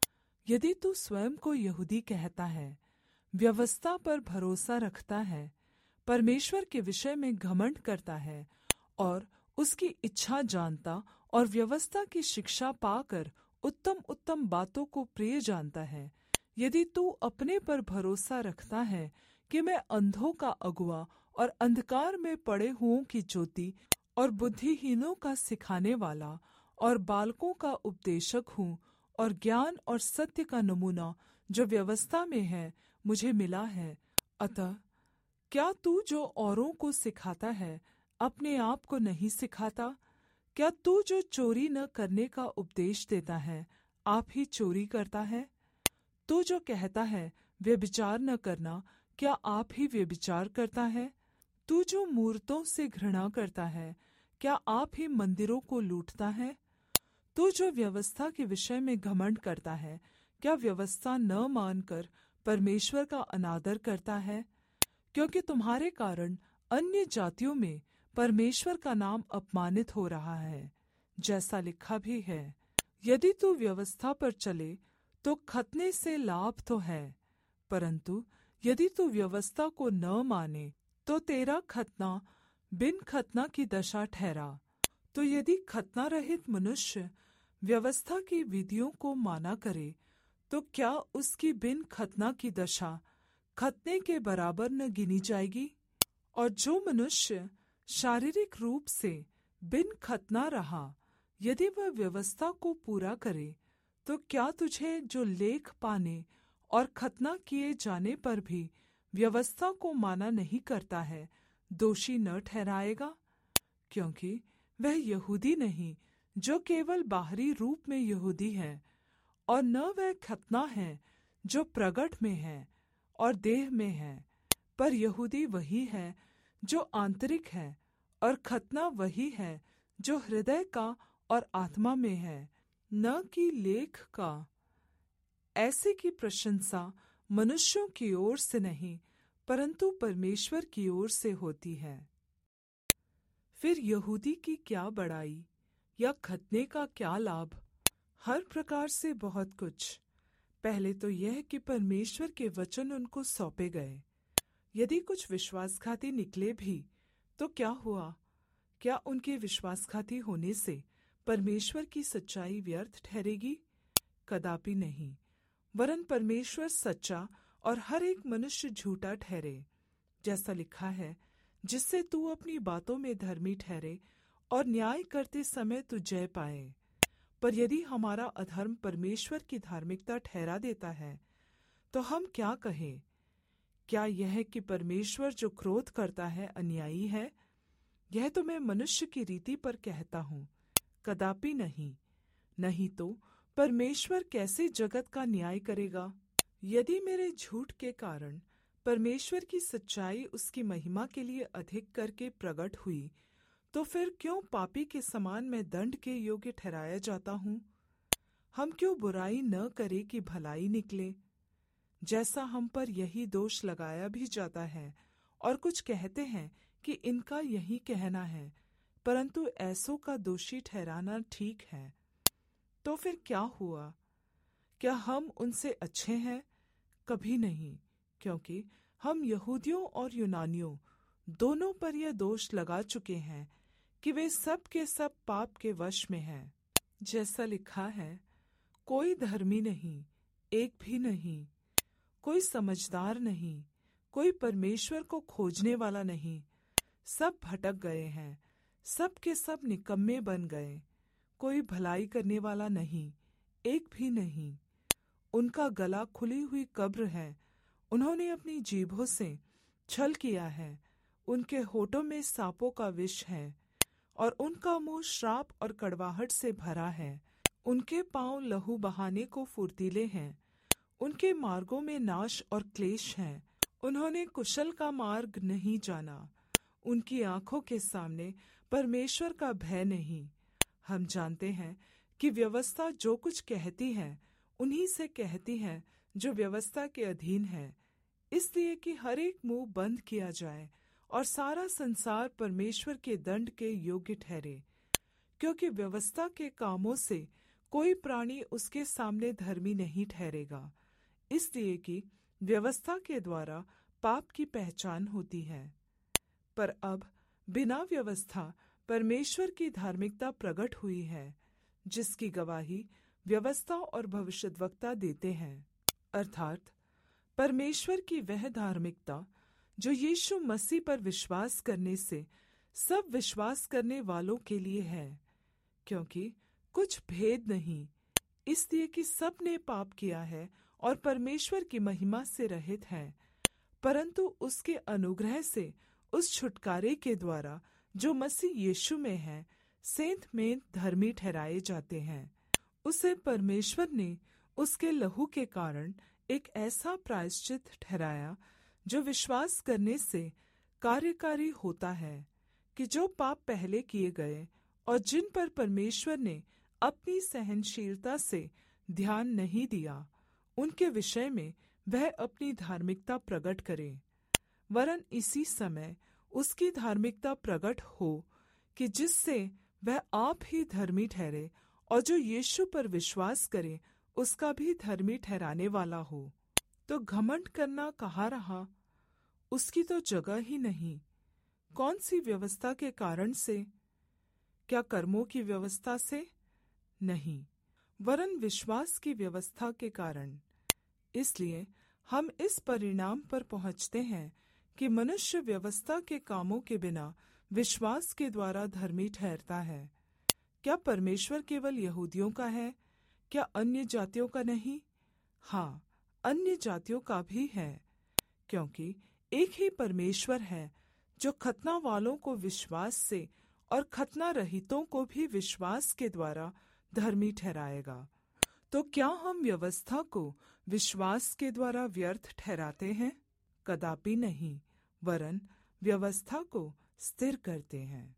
यदि तू स्वयं को यहूदी कहता है, व्यवस्था पर भरोसा रखता है, परमेश्वर के विषय में घमंड करता है और उसकी इच्छा जानता और व्यवस्था की शिक्षा पाकर उत्तम उत्तम बातों को प्रिय जानता है, यदि तू अपने पर भरोसा रखता है कि मैं अंधों का अगुआ और अंधकार में पड़े हुओं की ज्योति और बुद्धिहीनों का सिखाने वाला और बालकों का उपदेशक हूँ और ज्ञान और सत्य का नमूना जो व्यवस्था में है मुझे मिला है, अतः क्या तू जो औरों को सिखाता है अपने आप को नहीं सिखाता? क्या तू जो चोरी न करने का उपदेश देता है आप ही चोरी करता है? तू जो कहता है व्यभिचार न करना, क्या आप ही व्यभिचार करता है? तू जो मूर्तों से घृणा करता है, क्या आप ही मंदिरों को लूटता है? तू जो व्यवस्था के विषय में घमंड करता है, क्या व्यवस्था न मानकर परमेश्वर का अनादर करता है? क्योंकि तुम्हारे कारण अन्य जातियों में परमेश्वर का नाम अपमानित हो रहा है, जैसा लिखा भी है, यदि तू व्यवस्था पर चले तो खतने से लाभ तो है, परंतु यदि तू व्यवस्था को न माने तो तेरा खतना बिन खतना की दशा ठहरा। तो यदि खतना रहित मनुष्य व्यवस्था की विधियों को माना करे, तो क्या उसकी बिन खतना की दशा खतने के बराबर न गिनी जाएगी? और जो मनुष्य शारीरिक रूप से बिन खतना रहा, यदि वह व्यवस्था को पूरा करे, तो क्या तुझे जो लेख पाने और खतना किए जाने पर भी व्यवस्था को माना नहीं करता है, दोषी न ठहराएगा? क्योंकि वह यहूदी नहीं जो केवल बाहरी रूप में यहूदी है, और न वह खतना है जो प्रगट में है और देह में है, पर यहूदी वही है जो आंतरिक है, और खतना वही है जो हृदय का और आत्मा में है, न कि लेख का। ऐसे की प्रशंसा मनुष्यों की ओर से नहीं, परंतु परमेश्वर की ओर से होती है। फिर यहूदी की क्या बड़ाई या खतने का क्या लाभ? हर प्रकार से बहुत कुछ। पहले तो यह कि परमेश्वर के वचन उनको सौंपे गए। यदि कुछ विश्वासघाती निकले भी तो क्या हुआ? क्या उनके विश्वासघाती होने से परमेश्वर की सच्चाई व्यर्थ ठहरेगी? कदापि नहीं, वरन परमेश्वर सच्चा और हर एक मनुष्य झूठा ठहरे, जैसा लिखा है, जिससे तू अपनी बातों में धर्मी ठहरे और न्याय करते समय तू जय पाए। पर यदि हमारा अधर्म परमेश्वर की धार्मिकता ठहरा देता है, तो हम क्या कहें? क्या यह कि परमेश्वर जो क्रोध करता है अन्यायी है? यह तो मैं मनुष्य की रीति पर कहता हूँ, कदापि नहीं। नहीं तो परमेश्वर कैसे जगत का न्याय करेगा? यदि मेरे झूठ के कारण परमेश्वर की सच्चाई उसकी महिमा के लिए अधिक करके प्रकट हुई, तो फिर क्यों पापी के समान मैं दंड के योग्य ठहराया जाता हूँ? हम क्यों बुराई न करें कि भलाई निकले? जैसा हम पर यही दोष लगाया भी जाता है, और कुछ कहते हैं कि इनका यही कहना है, परंतु ऐसों का दोषी ठहराना ठीक है। तो फिर क्या हुआ? क्या हम उनसे अच्छे हैं? कभी नहीं, क्योंकि हम यहूदियों और यूनानियों दोनों पर यह दोष लगा चुके हैं कि वे सब के सब पाप के वश में हैं। जैसा लिखा है, कोई धर्मी नहीं, एक भी नहीं, कोई समझदार नहीं, कोई परमेश्वर को खोजने वाला नहीं। सब भटक गए हैं, सब के सब निकम्मे बन गए, कोई भलाई करने वाला नहीं, एक भी नहीं। उनका गला खुली हुई कब्र है, उन्होंने अपनी जीभों से छल किया है, उनके होठों में सांपों का विष है, और उनका मुंह श्राप और कड़वाहट से भरा है। उनके पांव लहू बहाने को फुर्तीले हैं, उनके मार्गों में नाश और क्लेश हैं। उन्होंने कुशल का मार्ग नहीं जाना। उनकी आंखों के सामने परमेश्वर का भय नहीं। हम जानते हैं कि व्यवस्था जो कुछ कहती है, उन्हीं से कहती है जो व्यवस्था के अधीन है, इसलिए कि हर एक मुंह बंद किया जाए और सारा संसार परमेश्वर के दंड के योग्य ठहरे। क्योंकि व्यवस्था के कामों से कोई प्राणी उसके सामने धर्मी नहीं ठहरेगा, इसलिए कि व्यवस्था के द्वारा पाप की पहचान होती है। पर अब बिना व्यवस्था परमेश्वर की धार्मिकता प्रकट हुई है, जिसकी गवाही व्यवस्था और भविष्यद्वक्ता देते हैं, अर्थात परमेश्वर की वह धार्मिकता जो यीशु मसीह पर विश्वास करने से सब विश्वास करने वालों के लिए है। क्योंकि कुछ भेद नहीं, इसलिए कि सब ने पाप किया है और परमेश्वर की महिमा से रहित हैं, परंतु उसके अनुग्रह से उस छुटकारे के द्वारा जो मसीह यीशु में है, सेंत में धर्मी ठहराए जाते हैं। उसे परमेश्वर ने उसके लहू के कारण एक ऐसा प्रायश्चित ठहराया जो विश्वास करने से कार्यकारी होता है, कि जो पाप पहले किए गए और जिन पर परमेश्वर ने अपनी सहनशीलता से ध्यान नहीं दिया, उनके विषय में वह अपनी धार्मिकता प्रकट करे, वरन इसी समय उसकी धार्मिकता प्रकट हो कि जिससे वह आप ही धर्मी ठहरे और जो यीशु पर विश्वास करे उसका भी धर्मी ठहराने वाला हो। तो घमंड करना कहाँ रहा? उसकी तो जगह ही नहीं। कौन सी व्यवस्था के कारण से? क्या कर्मों की व्यवस्था से? नहीं, वरन विश्वास की व्यवस्था के कारण। इसलिए हम इस परिणाम पर पहुँचते हैं कि मनुष्य व्यवस्था के कामों के बिना विश्वास के द्वारा धर्मी ठहरता है। क्या परमेश्वर केवल यहूदियों का है? क्या अन्य जातियों का नहीं? हाँ, अन्य जातियों का भी है, क्योंकि एक ही परमेश्वर है जो खतना वालों को विश्वास से और खतना रहितों को भी विश्वास के द्वारा धर्मी ठहराएगा। तो क्या हम व्यवस्था को विश्वास के द्वारा व्यर्थ ठहराते हैं? कदापि नहीं, वरन व्यवस्था को स्थिर करते हैं।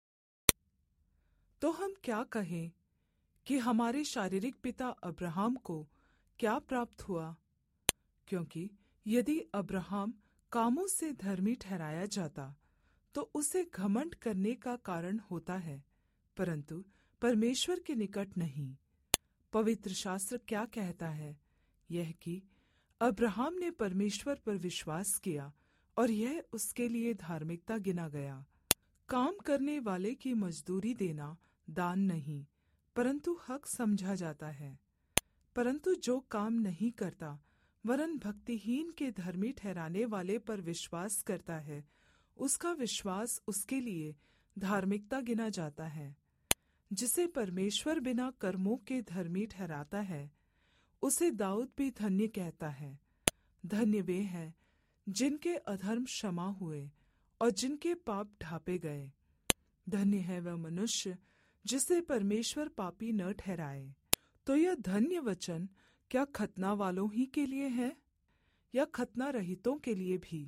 तो हम क्या कहें कि हमारे शारीरिक पिता अब्राहम को क्या प्राप्त हुआ? क्योंकि यदि अब्राहम कामों से धर्मी ठहराया जाता तो उसे घमंड करने का कारण होता है, परंतु परमेश्वर के निकट नहीं। पवित्र शास्त्र क्या कहता है? यह कि अब्राहम ने परमेश्वर पर विश्वास किया और यह उसके लिए धार्मिकता गिना गया। काम करने वाले की मजदूरी देना दान नहीं, परंतु हक समझा जाता है। परंतु जो काम नहीं करता वरन भक्तिहीन के धर्मी ठहराने वाले पर विश्वास करता है, उसका विश्वास उसके लिए धार्मिकता गिना जाता है। जिसे परमेश्वर बिना कर्मों के धर्मी ठहराता है, उसे दाऊद भी धन्य कहता है। धन्य वे हैं जिनके अधर्म क्षमा हुए और जिनके पाप ढांपे गए। धन्य है वह मनुष्य जिसे परमेश्वर पापी न ठहराए। तो यह धन्य वचन क्या खतना वालों ही के लिए है या खतना रहितों के लिए भी?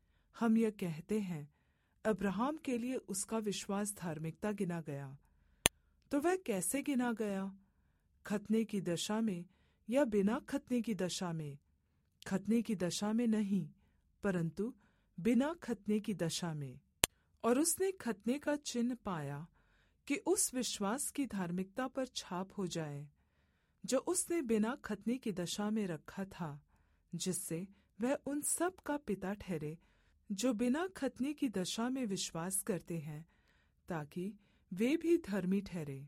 हम यह कहते हैं, अब्राहम के लिए उसका विश्वास धार्मिकता गिना गया। तो वह कैसे गिना गया? खतने की दशा में या बिना खतने की दशा में? खतने की दशा में नहीं, परंतु बिना खतने की दशा में। और उसने खतने का चिन्ह पाया कि उस विश्वास की धार्मिकता पर छाप हो जाए जो उसने बिना खतने की दशा में रखा था, जिससे वह उन सब का पिता ठहरे जो बिना खतने की दशा में विश्वास करते हैं, ताकि वे भी धर्मी ठहरे।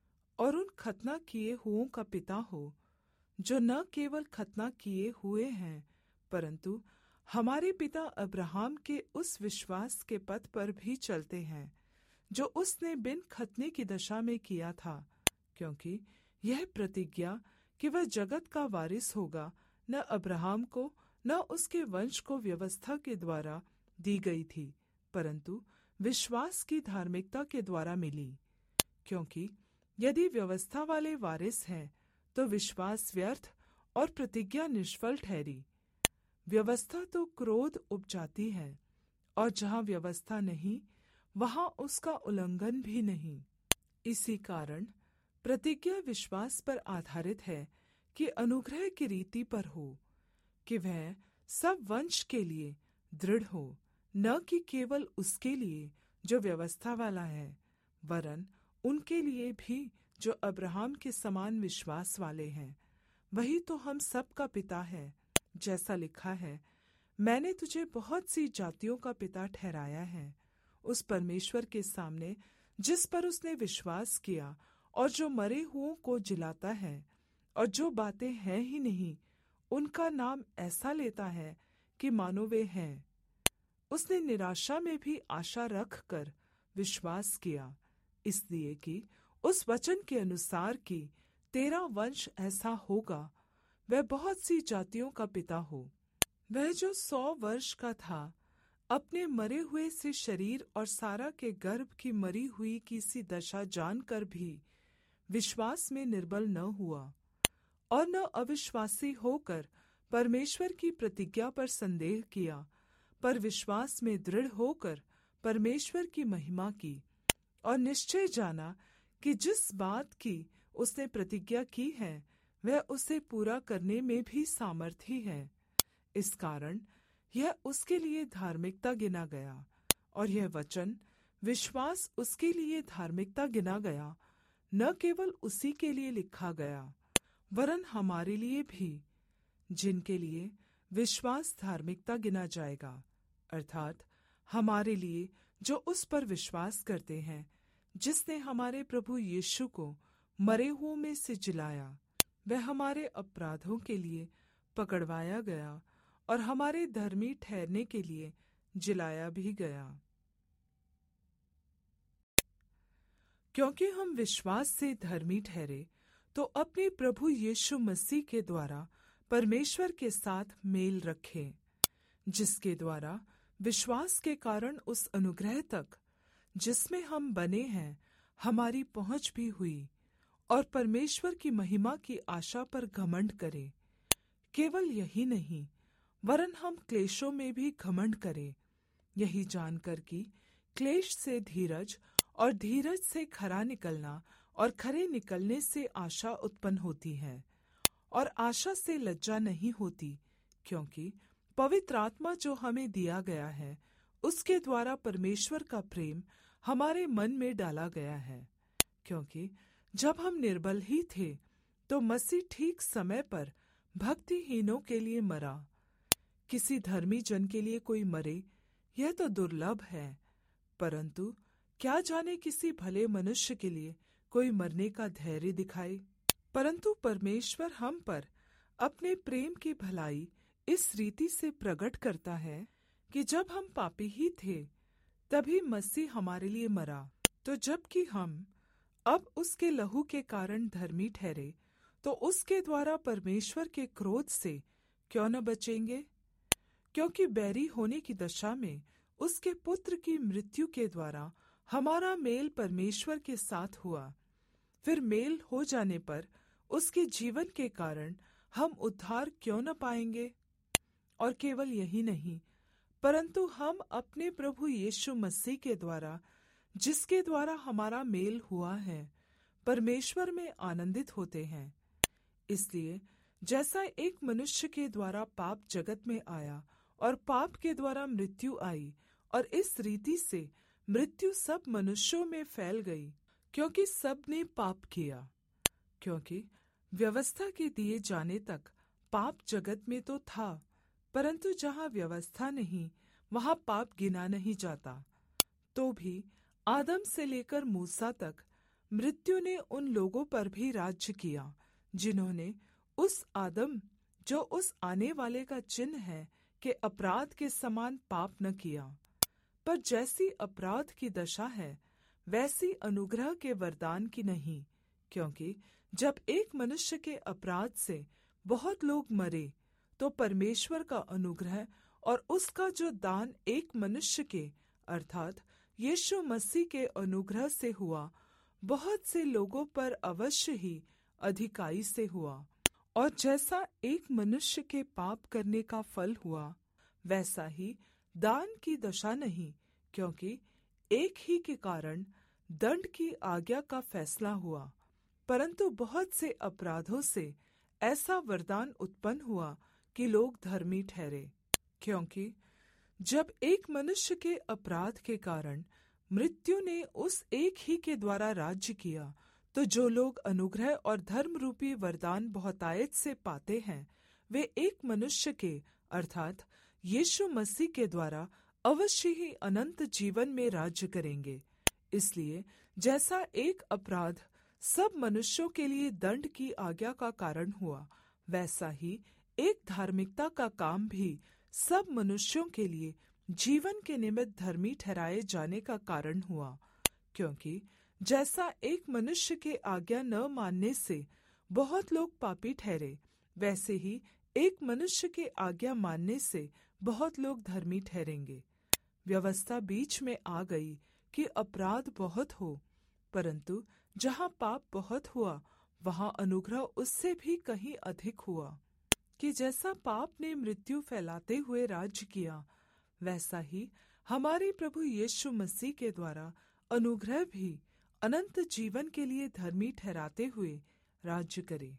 और उन खतना किए हुओं का पिता हो जो न केवल खतना किए हुए हैं, परंतु हमारे पिता अब्राहम के उस विश्वास के पथ पर भी चलते हैं जो उसने बिन खतने की दशा में किया था, क्योंकि यह प्रतिज्ञा कि वह जगत का वारिस होगा न अब्राहम को न उसके वंश को व्यवस्था के द्वारा दी गई थी, परंतु विश्वास की धार्मिकता के द्वारा मिली। क्योंकि यदि व्यवस्था वाले वारिस हैं तो विश्वास व्यर्थ और प्रतिज्ञा निष्फल ठहरी। व्यवस्था तो क्रोध उपजाती है, और जहाँ व्यवस्था नहीं वहाँ उसका उल्लंघन भी नहीं। इसी कारण प्रतिज्ञा विश्वास पर आधारित है कि अनुग्रह की रीति पर हो, कि वह सब वंश के लिए दृढ़ हो, न कि केवल उसके लिए जो व्यवस्था वाला है, वरन उनके लिए भी जो अब्राहम के समान विश्वास वाले हैं। वही तो हम सब का पिता है, जैसा लिखा है, मैंने तुझे बहुत सी जातियों का पिता ठहराया है। उस परमेश्वर के सामने जिस पर उसने विश्वास किया, और जो मरे हुओं को जिलाता है, और जो बातें हैं ही नहीं उनका नाम ऐसा लेता है कि मानो वे हैं। उसने निराशा में भी आशा रख कर विश्वास किया, इसलिए कि उस वचन के अनुसार कि तेरा वंश ऐसा होगा, वह बहुत सी जातियों का पिता हो। वह जो 100 वर्ष का था, अपने मरे हुए से शरीर और सारा के गर्भ की मरी हुई की सी दशा जानकर भी विश्वास में निर्बल न हुआ, और न अविश्वासी होकर परमेश्वर की प्रतिज्ञा पर संदेह किया, पर विश्वास में दृढ़ होकर परमेश्वर की महिमा की, और निश्चय जाना कि जिस बात की उसने प्रतिज्ञा की है वह उसे पूरा करने में भी सामर्थी है। इस कारण यह उसके लिए धार्मिकता गिना गया, और यह वचन विश्वास उसके लिए धार्मिकता गिना गया, न केवल उसी के लिए लिखा गया, वरन हमारे लिए भी, जिनके लिए विश्वास धार्मिकता गिना जाएगा, अर्थात हमारे लिए जो उस पर विश्वास करते हैं, जिसने हमारे प्रभु यीशु को मरे हुओं में से जिलाया। वह हमारे अपराधों के लिए पकड़वाया गया और हमारे धर्मी ठहरने के लिए जिलाया भी गया। क्योंकि हम विश्वास से धर्मी ठहरे, तो अपने प्रभु यीशु मसीह के द्वारा परमेश्वर के साथ मेल रखें, जिसके द्वारा विश्वास के कारण उस अनुग्रह तक जिसमें हम बने हैं हमारी पहुँच भी हुई, और परमेश्वर की महिमा की आशा पर घमंड करें। केवल यही नहीं, वरन हम क्लेशों में भी घमंड करें, यही जानकर कि क्लेश से धीरज, और धीरज से खरा निकलना, और खरे निकलने से आशा उत्पन्न होती है, और आशा से लज्जा नहीं होती, क्योंकि पवित्र आत्मा जो हमें दिया गया है उसके द्वारा परमेश्वर का प्रेम हमारे मन में डाला गया है। क्योंकि जब हम निर्बल ही थे तो मसीह ठीक समय पर भक्तिहीनों के लिए मरा। किसी धर्मी जन के लिए कोई मरे, यह तो दुर्लभ है, परंतु क्या जाने किसी भले मनुष्य के लिए कोई मरने का धैर्य दिखाए। परंतु परमेश्वर हम पर अपने प्रेम की भलाई इस रीति से प्रकट करता है कि जब हम पापी ही थे तभी मसीह हमारे लिए मरा। तो जबकि हम अब उसके लहू के कारण धर्मी ठहरे, तो उसके द्वारा परमेश्वर के क्रोध से क्यों न बचेंगे? क्योंकि बैरी होने की दशा में उसके पुत्र की मृत्यु के द्वारा हमारा मेल परमेश्वर के साथ हुआ, फिर मेल हो जाने पर उसके जीवन के कारण हम उद्धार क्यों न पाएंगे? और केवल यही नहीं, परंतु हम अपने प्रभु यीशु मसीह के द्वारा, जिसके द्वारा हमारा मेल हुआ है, परमेश्वर में आनंदित होते हैं। इसलिए जैसा एक मनुष्य के द्वारा पाप जगत में आया, और पाप के द्वारा मृत्यु आई, और इस रीति से मृत्यु सब मनुष्यों में फैल गई, क्योंकि सब ने पाप किया। क्योंकि व्यवस्था के दिए जाने तक पाप जगत में तो था, परंतु जहाँ व्यवस्था नहीं वहाँ पाप गिना नहीं जाता। तो भी आदम से लेकर मूसा तक मृत्यु ने उन लोगों पर भी राज्य किया, जिन्होंने उस आदम जो उस आने वाले का चिन्ह है के अपराध के समान पाप न किया। पर जैसी अपराध की दशा है वैसी अनुग्रह के वरदान की नहीं, क्योंकि जब एक मनुष्य के अपराध से बहुत लोग मरे, तो परमेश्वर का अनुग्रह और उसका जो दान एक मनुष्य के अर्थात यीशु मसीह के अनुग्रह से हुआ, बहुत से लोगों पर अवश्य ही अधिकाई से हुआ। और जैसा एक मनुष्य के पाप करने का फल हुआ, वैसा ही दान की दशा नहीं, क्योंकि एक ही के कारण दंड की आज्ञा का फैसला हुआ, परंतु बहुत से अपराधों से ऐसा वरदान उत्पन्न हुआ कि लोग धर्मी ठहरे। क्योंकि जब एक मनुष्य के अपराध के कारण मृत्यु ने उस एक ही के द्वारा राज्य किया, तो जो लोग अनुग्रह और धर्म रूपी वरदान बहुतायत से पाते हैं, वे एक मनुष्य के अर्थात यीशु मसीह के द्वारा अवश्य ही अनंत जीवन में राज्य करेंगे। इसलिए जैसा एक अपराध सब मनुष्यों के लिए दंड की आज्ञा का कारण हुआ, वैसा ही एक धार्मिकता का काम भी सब मनुष्यों के लिए जीवन के निमित्त धर्मी ठहराए जाने का कारण हुआ। क्योंकि जैसा एक मनुष्य के आज्ञा न मानने से बहुत लोग पापी ठहरे, वैसे ही एक मनुष्य के आज्ञा मानने से बहुत लोग धर्मी ठहरेंगे। व्यवस्था बीच में आ गई कि अपराध बहुत हो, परंतु जहाँ पाप बहुत हुआ, वहाँ अनुग्रह उससे भी कहीं अधिक हुआ। कि जैसा पाप ने मृत्यु फैलाते हुए राज्य किया, वैसा ही हमारे प्रभु यीशु मसीह के द्वारा अनुग्रह भी अनंत जीवन के लिए धर्मी ठहराते हुए राज्य करे।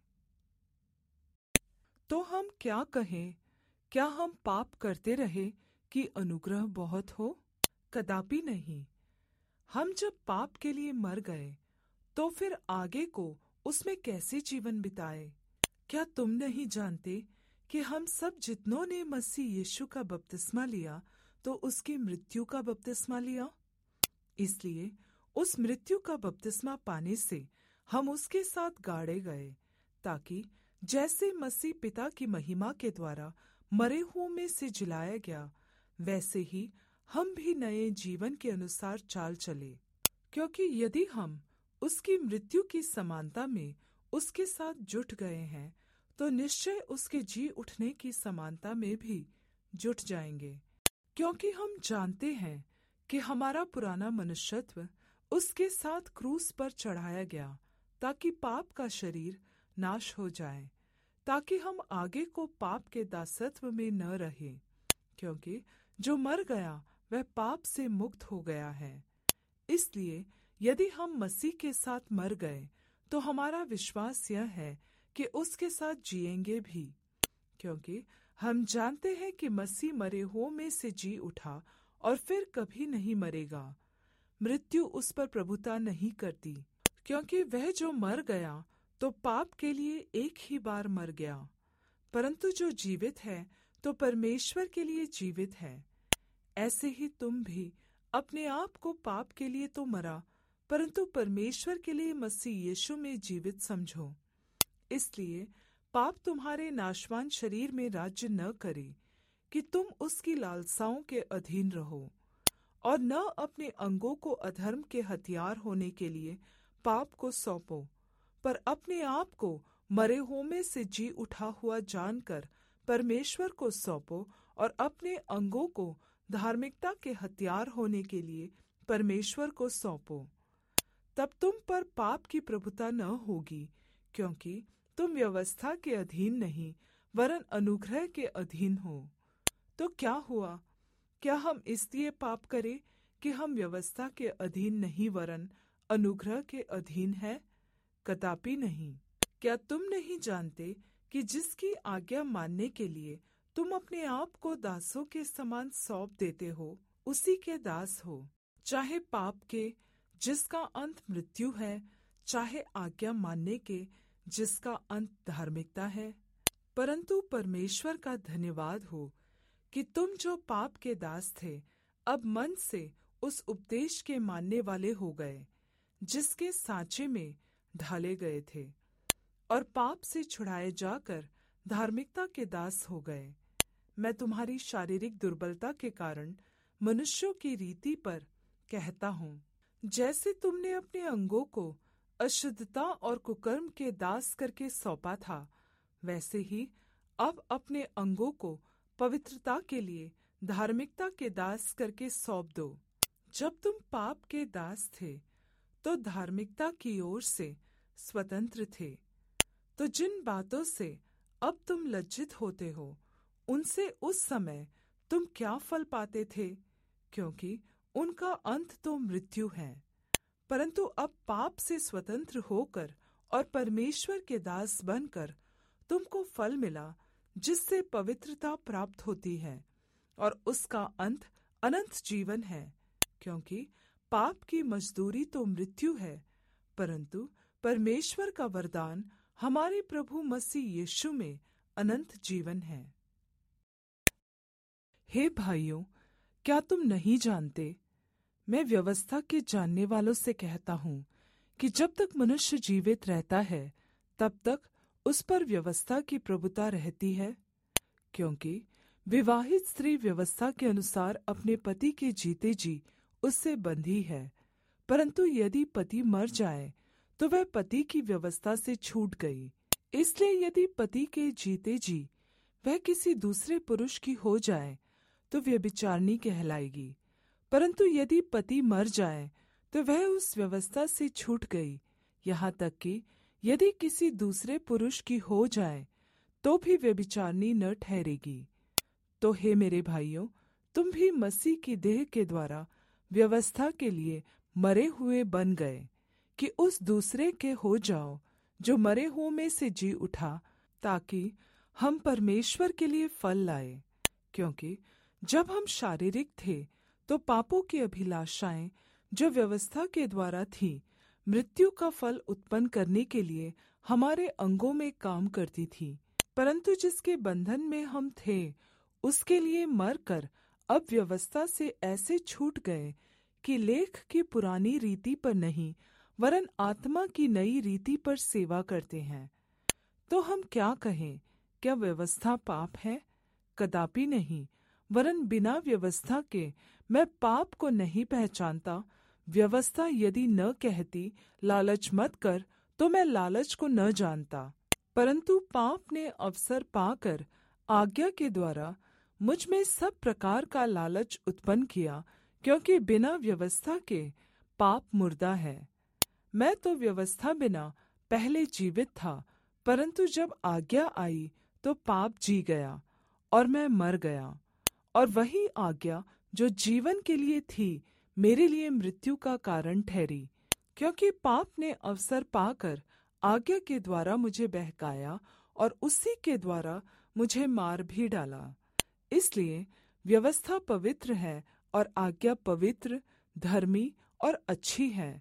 तो हम क्या कहें? क्या हम पाप करते रहे कि अनुग्रह बहुत हो? कदापि नहीं। हम जब पाप के लिए मर गए, तो फिर आगे को उसमें कैसे जीवन बिताए? क्या तुम नहीं जानते कि हम सब जितनों ने मसीह यीशु का बपतिस्मा लिया, तो उसकी मृत्यु का बपतिस्मा लिया? इसलिए उस मृत्यु का बपतिस्मा पाने से हम उसके साथ गाड़े गए, ताकि जैसे मसीह पिता की महिमा के द्वारा मरे हुओं में से जिलाया गया, वैसे ही हम भी नए जीवन के अनुसार चाल चले। क्योंकि यदि हम उसकी मृत्यु की समानता में उसके साथ जुट गए हैं, तो निश्चय उसके जी उठने की समानता में भी जुट जाएंगे। क्योंकि हम जानते हैं कि हमारा पुराना मनुष्यत्व उसके साथ क्रूस पर चढ़ाया गया, ताकि पाप का शरीर नाश हो जाए, ताकि हम आगे को पाप के दासत्व में न रहें। क्योंकि जो मर गया वह पाप से मुक्त हो गया है। इसलिए यदि हम मसीह के साथ मर गए, तो हमारा विश्वास यह है कि उसके साथ जिएंगे भी। क्योंकि हम जानते हैं कि मसीह मरे हुओं में से जी उठा और फिर कभी नहीं मरेगा। मृत्यु उस पर प्रभुता नहीं करती, क्योंकि वह जो मर गया तो पाप के लिए एक ही बार मर गया, परंतु जो जीवित है तो परमेश्वर के लिए जीवित है। ऐसे ही तुम भी अपने आप को पाप के लिए तो मरा, परंतु परमेश्वर के लिए मसीह यीशु में जीवित समझो। इसलिए पाप तुम्हारे नाशवान शरीर में राज्य न करे, कि तुम उसकी लालसाओं के अधीन रहो, और न अपने अंगों को अधर्म के हथियार होने के लिए पाप को सौंपो, पर अपने आप को मरे हुओं में से जी उठा हुआ जानकर परमेश्वर को सौंपो, और अपने अंगों को धार्मिकता के हथियार होने के लिए परमेश्वर को सौंपो। तब तुम पर पाप की प्रभुता न होगी, क्योंकि तुम व्यवस्था के अधीन नहीं, वरन अनुग्रह के अधीन हो। तो क्या हुआ? क्या हम इसलिए पाप करें कि हम व्यवस्था के अधीन नहीं वरन अनुग्रह के अधीन हैं? कदापि नहीं। क्या तुम नहीं जानते कि जिसकी आज्ञा मानने के लिए तुम अपने आप को दासों के समान सौंप देते हो, उसी के दास हो, चाहे पाप के जिसका अंत मृत्यु है, चाहे आज्ञा मानने के जिसका अंत धार्मिकता है। परंतु परमेश्वर का धन्यवाद हो कि तुम जो पाप के दास थे, अब मन से उस उपदेश के मानने वाले हो गए, जिसके सांचे में ढाले गए थे, और पाप से छुड़ाए जाकर धार्मिकता के दास हो गए। मैं तुम्हारी शारीरिक दुर्बलता के कारण मनुष्यों की रीति पर कहता हूँ, जैसे तुमने अपने अंगों को अशुद्धता और कुकर्म के दास करके सौंपा था, वैसे ही अब अपने अंगों को पवित्रता के लिए धार्मिकता के दास करके सौंप दो। जब तुम पाप के दास थे, तो धार्मिकता की ओर से स्वतंत्र थे। तो जिन बातों से अब तुम लज्जित होते हो, उनसे उस समय तुम क्या फल पाते थे? क्योंकि उनका अंत तो मृत्यु है। परंतु अब पाप से स्वतंत्र होकर और परमेश्वर के दास बनकर तुमको फल मिला, जिससे पवित्रता प्राप्त होती है, और उसका अंत अनंत जीवन है। क्योंकि पाप की मजदूरी तो मृत्यु है, परंतु परमेश्वर का वरदान हमारे प्रभु मसीह यीशु में अनंत जीवन है। हे भाइयों, क्या तुम नहीं जानते, मैं व्यवस्था के जानने वालों से कहता हूँ कि जब तक मनुष्य जीवित रहता है, तब तक उस पर व्यवस्था की प्रभुता रहती है। क्योंकि विवाहित स्त्री व्यवस्था के अनुसार अपने पति के जीते जी उससे बंधी है, परंतु यदि पति मर जाए तो वह पति की व्यवस्था से छूट गई। इसलिए यदि पति के जीते जी वह किसी दूसरे पुरुष की हो जाए तो व्यभिचारिणी कहलाएगी। परंतु यदि पति मर जाए तो वह उस व्यवस्था से छूट गई, यहाँ तक कि यदि किसी दूसरे पुरुष की हो जाए तो भी व्यभिचारिणी न ठहरेगी। तो हे मेरे भाइयों, तुम भी मसीह की देह के द्वारा व्यवस्था के लिए मरे हुए बन गए, कि उस दूसरे के हो जाओ जो मरे हुओं में से जी उठा, ताकि हम परमेश्वर के लिए फल लाए। क्योंकि जब हम शारीरिक थे तो पापों की अभिलाषाएं जो व्यवस्था के द्वारा थी, मृत्यु का फल उत्पन्न करने के लिए हमारे अंगों में काम करती थी। परंतु जिसके बंधन में हम थे, उसके लिए मरकर अब व्यवस्था से ऐसे छूट गए कि लेख की पुरानी रीति पर नहीं, वरन आत्मा की नई रीति पर सेवा करते हैं। तो हम क्या कहें? क्या व्यवस्था पाप है? कदापि नहीं, वरन बिना व्यवस्था के मैं पाप को नहीं पहचानता। व्यवस्था यदि न कहती लालच मत कर, तो मैं लालच को न जानता। परंतु पाप ने अवसर पाकर आज्ञा के द्वारा मुझ में सब प्रकार का लालच उत्पन्न किया, क्योंकि बिना व्यवस्था के पाप मुर्दा है। मैं तो व्यवस्था बिना पहले जीवित था, परंतु जब आज्ञा आई तो पाप जी गया और मैं मर गया। और वही आज्ञा जो जीवन के लिए थी, मेरे लिए मृत्यु का कारण ठहरी, क्योंकि पाप ने अवसर पाकर आज्ञा के द्वारा मुझे बहकाया और उसी के द्वारा मुझे मार भी डाला। इसलिए व्यवस्था पवित्र है और आज्ञा पवित्र, धर्मी और अच्छी है।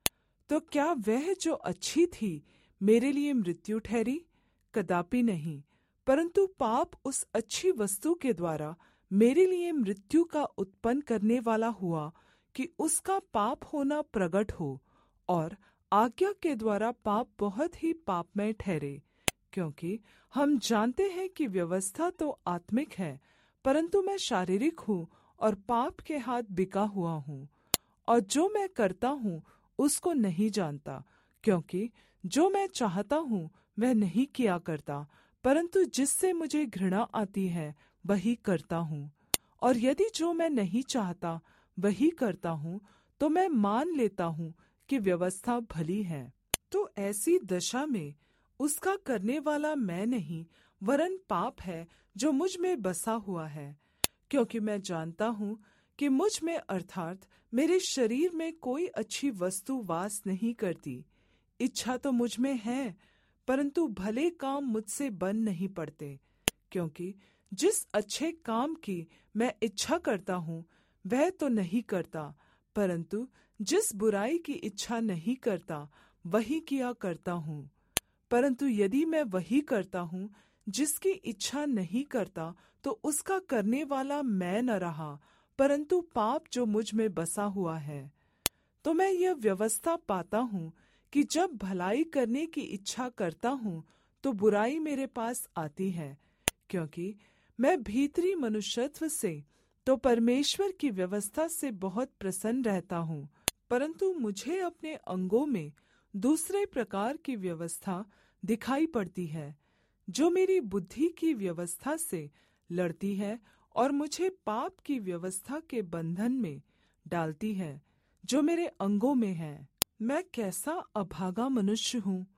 तो क्या वह जो अच्छी थी मेरे लिए मृत्यु ठहरी? कदापि नहीं, परंतु पाप उस अच्छी वस्तु के द्वारा मेरे लिए मृत्यु का उत्पन्न करने वाला हुआ, कि उसका पाप होना प्रगट हो, और आज्ञा के द्वारा पाप बहुत ही पापमय ठहरे। क्योंकि हम जानते हैं कि व्यवस्था तो आत्मिक है, परंतु मैं शारीरिक हूँ और पाप के हाथ बिका हुआ हूँ। और जो मैं करता हूँ उसको नहीं जानता, क्योंकि जो मैं चाहता हूँ वह नहीं किया करता, परंतु जिससे मुझे घृणा आती है वही करता हूँ। और यदि जो मैं नहीं चाहता वही करता हूँ, तो मैं मान लेता हूँ कि व्यवस्था भली है। तो ऐसी दशा में उसका करने वाला मैं नहीं, वरन पाप है जो मुझ में बसा हुआ है। क्योंकि मैं जानता हूँ कि मुझ में अर्थात मेरे शरीर में कोई अच्छी वस्तु वास नहीं करती। इच्छा तो मुझ में है, परंतु भले काम मुझसे बन नहीं पड़ते। क्योंकि जिस अच्छे काम की मैं इच्छा करता हूँ वह तो नहीं करता, परंतु जिस बुराई की इच्छा नहीं करता वही किया करता हूँ। परंतु यदि मैं वही करता हूँ जिसकी इच्छा नहीं करता, तो उसका करने वाला मैं न रहा, परंतु पाप जो मुझ में बसा हुआ है। तो मैं यह व्यवस्था पाता हूँ कि जब भलाई करने की इच्छा करता हूँ तो बुराई मेरे पास आती है। क्योंकि मैं भीतरी मनुष्यत्व से तो परमेश्वर की व्यवस्था से बहुत प्रसन्न रहता हूँ, परंतु मुझे अपने अंगों में दूसरे प्रकार की व्यवस्था दिखाई पड़ती है, जो मेरी बुद्धि की व्यवस्था से लड़ती है और मुझे पाप की व्यवस्था के बंधन में डालती है, जो मेरे अंगों में है। मैं कैसा अभागा मनुष्य हूँ!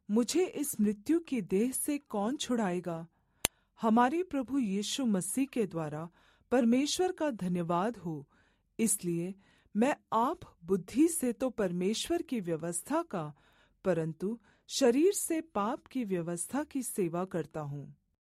मुझे इस मृत्यु की देह से कौन छुड़ाएगा? हमारे प्रभु यीशु मसीह के द्वारा परमेश्वर का धन्यवाद हो। इसलिए मैं आप बुद्धि से तो परमेश्वर की व्यवस्था का, परंतु शरीर से पाप की व्यवस्था की सेवा करता हूँ।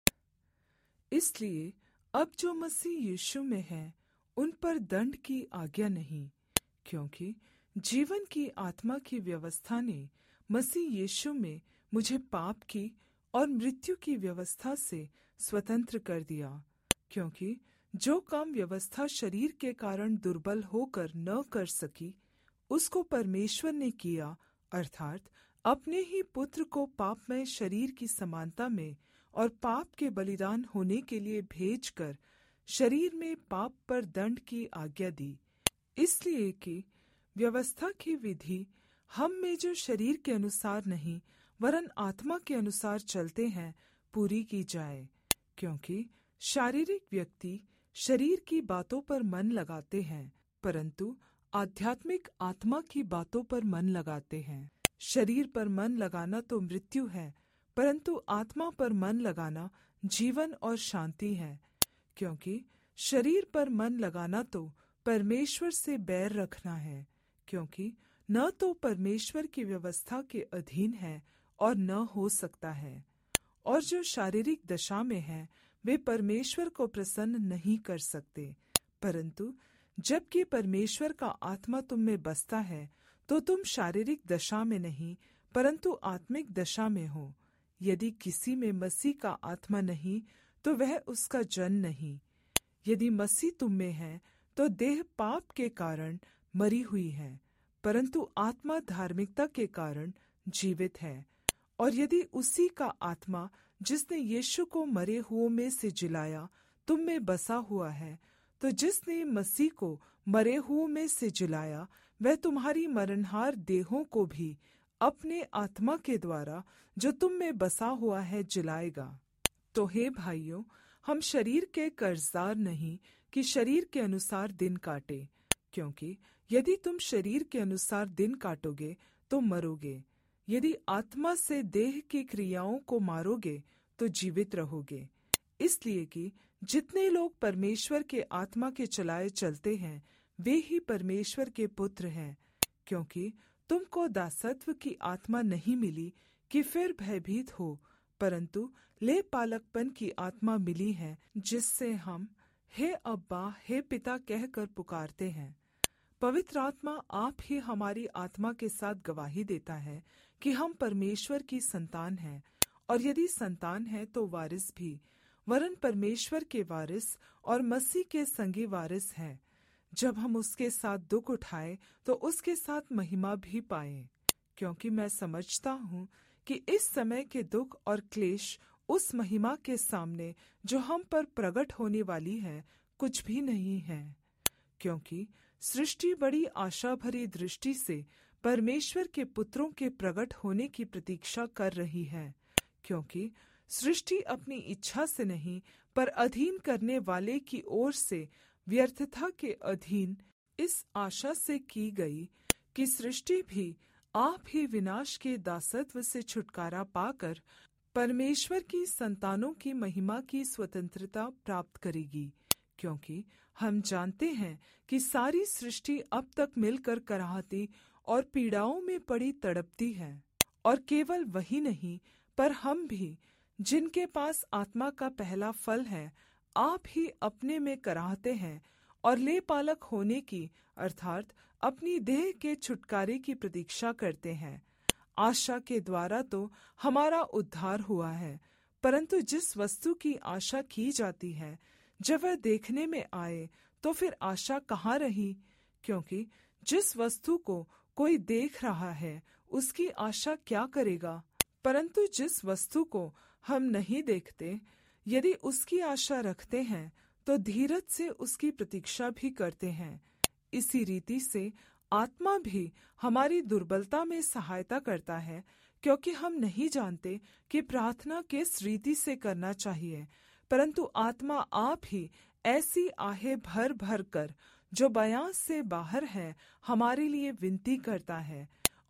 इसलिए अब जो मसीह यीशु में है, उन पर दंड की आज्ञा नहीं, क्योंकि जीवन की आत्मा की व्यवस्था ने मसीह यीशु में मुझे पाप की और मृत्यु की व्यवस्था से स्वतंत्र कर दिया। क्योंकि जो काम व्यवस्था शरीर के कारण दुर्बल होकर न कर सकी, उसको परमेश्वर ने किया, अर्थात अपने ही पुत्र को पापमय शरीर की समानता में और पाप के बलिदान होने के लिए भेजकर शरीर में पाप पर दंड की आज्ञा दी, इसलिए कि व्यवस्था की विधि हम में जो शरीर के अनुसार नहीं वरन आत्मा के अनुसार चलते हैं पूरी की जाए। क्योंकि शारीरिक व्यक्ति शरीर की बातों पर मन लगाते हैं, परंतु आध्यात्मिक आत्मा की बातों पर मन लगाते हैं। शरीर पर मन लगाना तो मृत्यु है, परंतु आत्मा पर मन लगाना जीवन और शांति है। क्योंकि शरीर पर मन लगाना तो परमेश्वर से बैर रखना है, क्योंकि न तो परमेश्वर की व्यवस्था के अधीन है और न हो सकता है। और जो शारीरिक दशा में है, वे परमेश्वर को प्रसन्न नहीं कर सकते। परंतु जबकि परमेश्वर का आत्मा तुम में बसता है, तो तुम शारीरिक दशा में नहीं, परंतु आत्मिक दशा में हो। यदि किसी में मसीह का आत्मा नहीं, तो वह उसका जन नहीं। यदि मसीह तुम में है, तो देह पाप के कारण मरी हुई है, परंतु आत्मा धार्मिकता के कारण जीवित है। और यदि उसी का आत्मा जिसने यीशु को मरे हुओं में से जिलाया तुम में बसा हुआ है, तो जिसने मसीह को मरे हुओं में से जिलाया, वह तुम्हारी मरणहार देहों को भी अपने आत्मा के द्वारा जो तुम में बसा हुआ है जिलाएगा। तो हे भाइयों, हम शरीर के कर्जदार नहीं कि शरीर के अनुसार दिन काटे, क्योंकि यदि तुम शरीर के अनुसार दिन काटोगे तो मरोगे। यदि आत्मा से देह की क्रियाओं को मारोगे तो जीवित रहोगे। इसलिए कि जितने लोग परमेश्वर के आत्मा के चलाए चलते हैं, वे ही परमेश्वर के पुत्र हैं। क्योंकि तुमको दासत्व की आत्मा नहीं मिली कि फिर भयभीत हो, परंतु ले पालकपन की आत्मा मिली है, जिससे हम हे अब्बा, हे पिता कहकर पुकारते हैं। पवित्र आत्मा आप ही हमारी आत्मा के साथ गवाही देता है कि हम परमेश्वर की संतान हैं, और यदि संतान है तो वारिस भी, वरन परमेश्वर के वारिस और मसीह के संगी वारिस हैं। जब हम उसके साथ दुख उठाए तो उसके साथ महिमा भी पाएं। क्योंकि मैं समझता हूँ कि इस समय के दुख और क्लेश उस महिमा के सामने जो हम पर प्रकट होने वाली है कुछ भी नहीं है। क्योंकि सृष्टि बड़ी आशा भरी दृष्टि से परमेश्वर के पुत्रों के प्रकट होने की प्रतीक्षा कर रही है। क्योंकि सृष्टि अपनी इच्छा से नहीं, पर अधीन करने वाले की ओर से व्यर्थता के अधीन इस आशा से की गई कि सृष्टि भी आप ही विनाश के दासत्व से छुटकारा पाकर परमेश्वर की संतानों की महिमा की स्वतंत्रता प्राप्त करेगी। क्योंकि हम जानते हैं कि सारी सृष्टि अब तक मिलकर कराहती और पीड़ाओं में पड़ी तड़पती है। और केवल वही नहीं, पर हम भी, जिनके पास आत्मा का पहला फल है, आप ही अपने में कराहते हैं और ले पालक होने की, अर्थात अपनी देह के छुटकारे की प्रतीक्षा करते हैं। आशा के द्वारा तो हमारा उद्धार हुआ है, परंतु जिस वस्तु की आशा की जाती है, जब वह देखने में आए तो फिर आशा कहाँ रही? क्योंकि जिस वस्तु को कोई देख रहा है, उसकी आशा क्या करेगा? परंतु जिस वस्तु को हम नहीं देखते, यदि उसकी आशा रखते हैं, तो धीरज से उसकी प्रतीक्षा भी करते हैं। इसी रीति से आत्मा भी हमारी दुर्बलता में सहायता करता है, क्योंकि हम नहीं जानते कि प्रार्थना किस रीति से करना चाहिए, परंतु आत्मा आप ही ऐसी आहें भर भर कर, जो बयां से बाहर है, हमारे लिए विनती करता है।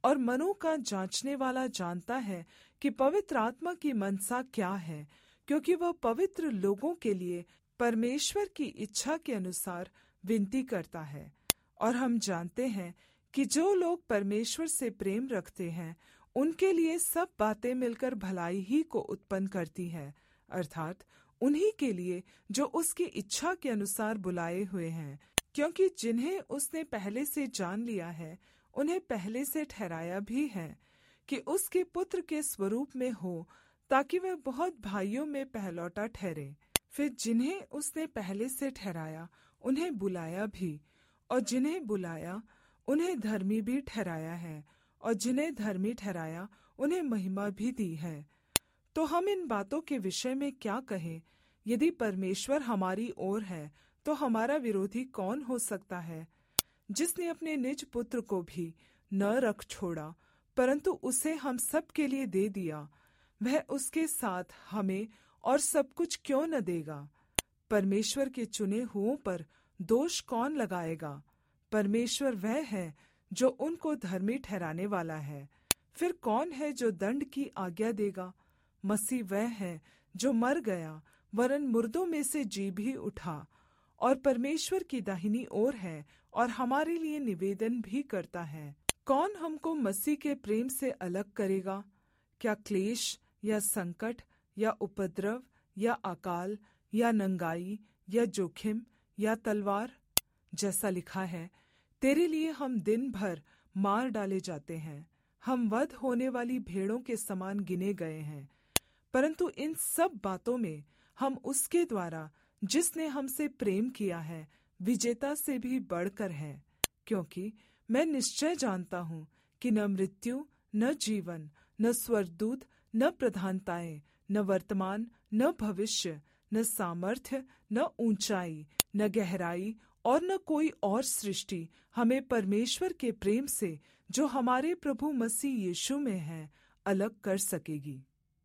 और मनों का जांचने वाला जानता है कि पवित्र आत्मा की मनसा क्या है, क्योंकि वह पवित्र लोगों के लिए परमेश्वर की इच्छा के अनुसार विनती करता है। और हम जानते हैं कि जो लोग परमेश्वर से प्रेम रखते हैं, उनके लिए सब बातें मिलकर भलाई ही को उत्पन्न करती हैं, अर्थात उन्हीं के लिए जो उसकी इच्छा के अनुसार बुलाए हुए हैं। क्योंकि जिन्हें उसने पहले से जान लिया है, उन्हें पहले से ठहराया भी है कि उसके पुत्र के स्वरूप में हो, ताकि वह बहुत भाइयों में पहलौठा ठहरे। फिर जिन्हें उसने पहले से ठहराया, उन्हें बुलाया भी, और जिन्हें बुलाया, उन्हें धर्मी भी ठहराया है, और जिन्हें धर्मी ठहराया, उन्हें महिमा भी दी है। तो हम इन बातों के विषय में क्या कहें? यदि परमेश्वर हमारी ओर है, तो हमारा विरोधी कौन हो सकता है? जिसने अपने निज पुत्र को भी न रख छोड़ा, परंतु उसे हम सब के लिए दे दिया, वह उसके साथ हमें और सब कुछ क्यों न देगा? परमेश्वर के चुने हुओं पर दोष कौन लगाएगा? परमेश्वर वह है जो उनको धर्मी ठहराने वाला है। फिर कौन है जो दंड की आज्ञा देगा? मसीह वह है जो मर गया, वरन मुर्दों में से जी भी उठा, और परमेश्वर की दाहिनी ओर है, और हमारे लिए निवेदन भी करता है। कौन हमको मसीह के प्रेम से अलग करेगा? क्या क्लेश या संकट या उपद्रव या अकाल या नंगाई या जोखिम या तलवार? जैसा लिखा है, तेरे लिए हम दिन भर मार डाले जाते हैं, हम वध होने वाली भेड़ों के समान गिने गए हैं। परंतु इन सब बातों में हम उसके द्वारा, जिसने हमसे प्रेम किया है, विजेता से भी बढ़कर हैं। क्योंकि मैं निश्चय जानता हूँ कि न मृत्यु, न जीवन, न स्वर्गदूत, न प्रधानताएं, न वर्तमान, न भविष्य, न सामर्थ्य, न ऊंचाई, न गहराई, और न कोई और सृष्टि हमें परमेश्वर के प्रेम से, जो हमारे प्रभु मसीह यीशु में है, अलग कर सकेगी।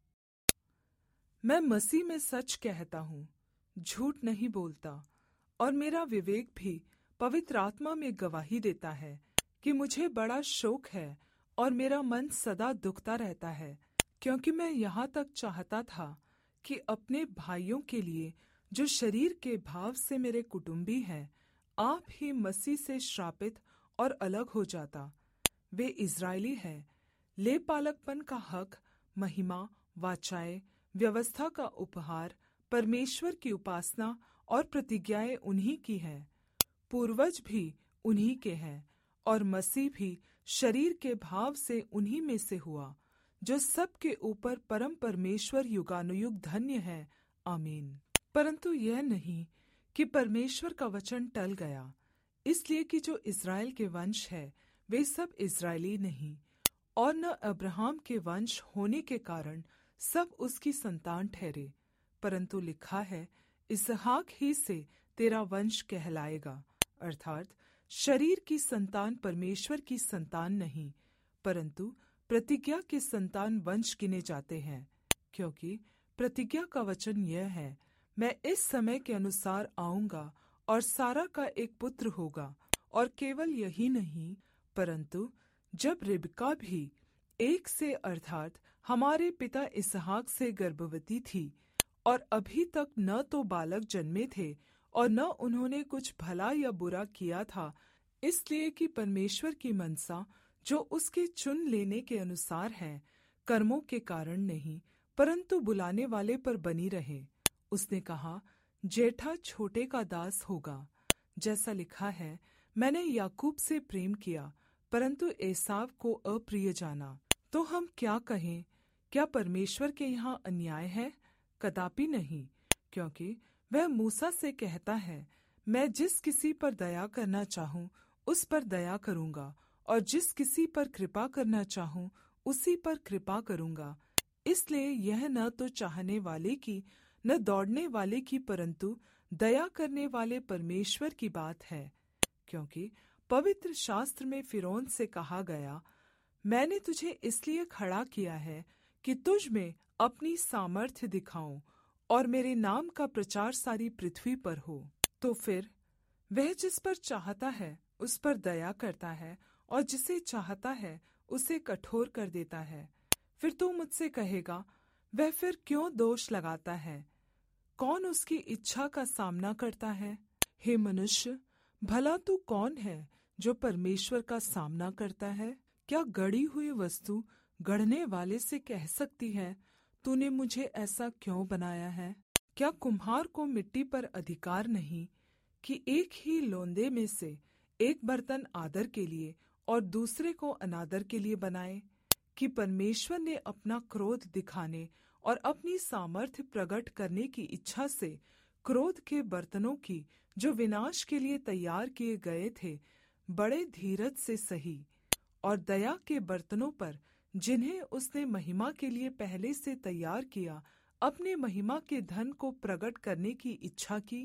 मैं मसीह में सच कहता हूँ, झूठ नहीं बोलता, और मेरा विवेक भी पवित्र आत्मा में गवाही देता है कि मुझे बड़ा शोक है और मेरा मन सदा दुखता रहता है, क्योंकि मैं यहाँ तक चाहता था कि अपने भाइयों के लिए, जो शरीर के भाव से मेरे कुटुंबी हैं, आप ही मसीह से श्रापित और अलग हो जाता। वे इज़राइली हैं, ले पालकपन का हक, महिमा, वाचाएं, व्यवस्था का उपहार, परमेश्वर की उपासना और प्रतिज्ञाएं उन्हीं की हैं। पूर्वज भी उन्हीं के हैं, और मसीह भी शरीर के भाव से उन्हीं में से हुआ, जो सब के ऊपर परम परमेश्वर युगानुयुग धन्य है। आमीन। परंतु यह नहीं कि परमेश्वर का वचन टल गया, इसलिए कि जो इज़राइल के वंश है, वे सब इज़राइली नहीं, और न अब्राहम के वंश होने के कारण सब उसकी संतान ठहरे। परंतु लिखा है, इसहाक ही से तेरा वंश कहलाएगा। अर्थात शरीर की संतान परमेश्वर की संतान नहीं, परंतु प्रतिज्ञा के संतान वंश गिने जाते हैं। क्योंकि प्रतिज्ञा का वचन यह है, मैं इस समय के अनुसार आऊँगा, और सारा का एक पुत्र होगा। और केवल यही नहीं, परंतु जब रिबका भी एक से, अर्थात हमारे पिता इसहाक से गर्भवती थी, और अभी तक न तो बालक जन्मे थे और न उन्होंने कुछ भला या बुरा किया था, इसलिए कि परमेश्वर की मनसा, जो उसके चुन लेने के अनुसार है, कर्मों के कारण नहीं, परंतु बुलाने वाले पर बनी रहे। उसने कहा, जेठा छोटे का दास होगा। जैसा लिखा है, मैंने याकूब से प्रेम किया, परंतु एसाव को अप्रिय जाना। तो हम क्या कहें? क्या परमेश्वर के यहाँ अन्याय है? कदापि नहीं, क्योंकि वह मूसा से कहता है, मैं जिस किसी पर दया करना चाहूँ उस पर दया करूँगा, और जिस किसी पर कृपा करना चाहूँ उसी पर कृपा करूँगा। इसलिए यह न तो चाहने वाले की, न दौड़ने वाले की, परंतु दया करने वाले परमेश्वर की बात है। क्योंकि पवित्र शास्त्र में फिरौन से कहा गया, मैंने तुझे इसलिए खड़ा किया है कि तुझ में अपनी सामर्थ्य दिखाऊं, और मेरे नाम का प्रचार सारी पृथ्वी पर हो। तो फिर वह जिस पर चाहता है उस पर दया करता है, और जिसे चाहता है उसे कठोर कर देता है। फिर तू मुझसे कहेगा, वह फिर क्यों दोष लगाता है? कौन उसकी इच्छा का सामना करता है? हे मनुष्य, भला तू कौन है जो परमेश्वर का सामना करता है? क्या गढ़ी हुई वस्तु गढ़ने वाले से कह सकती है, तूने मुझे ऐसा क्यों बनाया है? क्या कुम्हार को मिट्टी पर अधिकार नहीं कि एक ही लोंदे में से एक बर्तन आदर के लिए और दूसरे को अनादर के लिए बनाए? कि परमेश्वर ने अपना क्रोध दिखाने और अपनी सामर्थ्य प्रकट करने की इच्छा से क्रोध के बर्तनों की जो विनाश के लिए तैयार किए गए थे बड़े धीरज से सही, और दया के बर्तनों पर जिन्हें उसने महिमा के लिए पहले से तैयार किया अपने महिमा के धन को प्रकट करने की इच्छा की।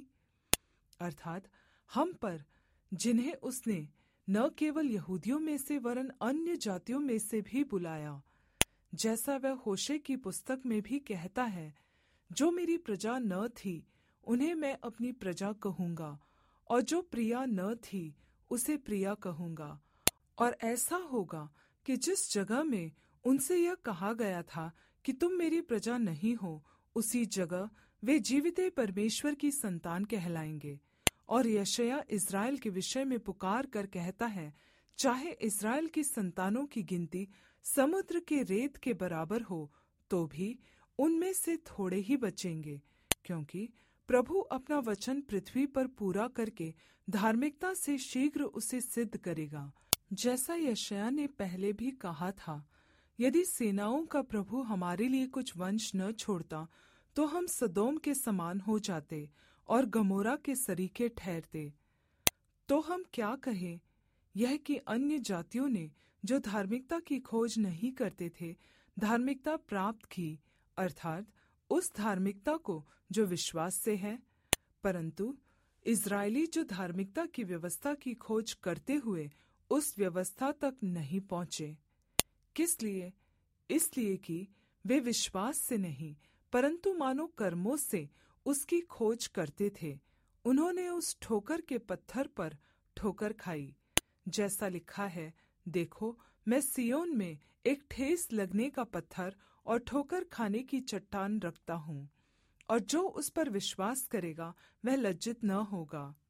अर्थात हम पर, जिन्हें उसने न केवल यहूदियों में से वरन अन्य जातियों में से भी बुलाया, जैसा वह होशे की पुस्तक में भी कहता है, जो मेरी प्रजा न थी उन्हें मैं अपनी प्रजा कहूँगा, और जो प्रिया न थी उसे प्रिया कहूँगा। और ऐसा होगा कि जिस जगह में उनसे यह कहा गया था कि तुम मेरी प्रजा नहीं हो, उसी जगह वे जीवित परमेश्वर की संतान कहलाएंगे। और यशायाह इस्राएल के विषय में पुकार कर कहता है, चाहे इस्राएल की संतानों की गिनती समुद्र के रेत के बराबर हो, तो भी उनमें से थोड़े ही बचेंगे, क्योंकि प्रभु अपना वचन पृथ्वी पर पूरा करके धार्मिकता से शीघ्र उसे सिद्ध करेगा। जैसा यशायाह ने पहले भी कहा था, यदि सेनाओं का प्रभु हमारे लिए कुछ वंश न छोड़ता, तो हम सदोम के समान हो जाते और गमोरा के सरीखे ठहरते। तो हम क्या कहें? यह कि अन्य जातियों ने जो धार्मिकता की खोज नहीं करते थे, धार्मिकता प्राप्त की, अर्थात उस धार्मिकता को जो विश्वास से है। परंतु इस्राएली जो धार्मिकता की व्यवस्था की खोज करते हुए उस व्यवस्था तक नहीं पहुँचे। किस लिए? इसलिए कि वे विश्वास से नहीं, परंतु मानो कर्मों से उसकी खोज करते थे। उन्होंने उस ठोकर के पत्थर पर ठोकर खाई। जैसा लिखा है, देखो, मैं सिय्योन में एक ठेस लगने का पत्थर और ठोकर खाने की चट्टान रखता हूँ, और जो उस पर विश्वास करेगा वह लज्जित न होगा।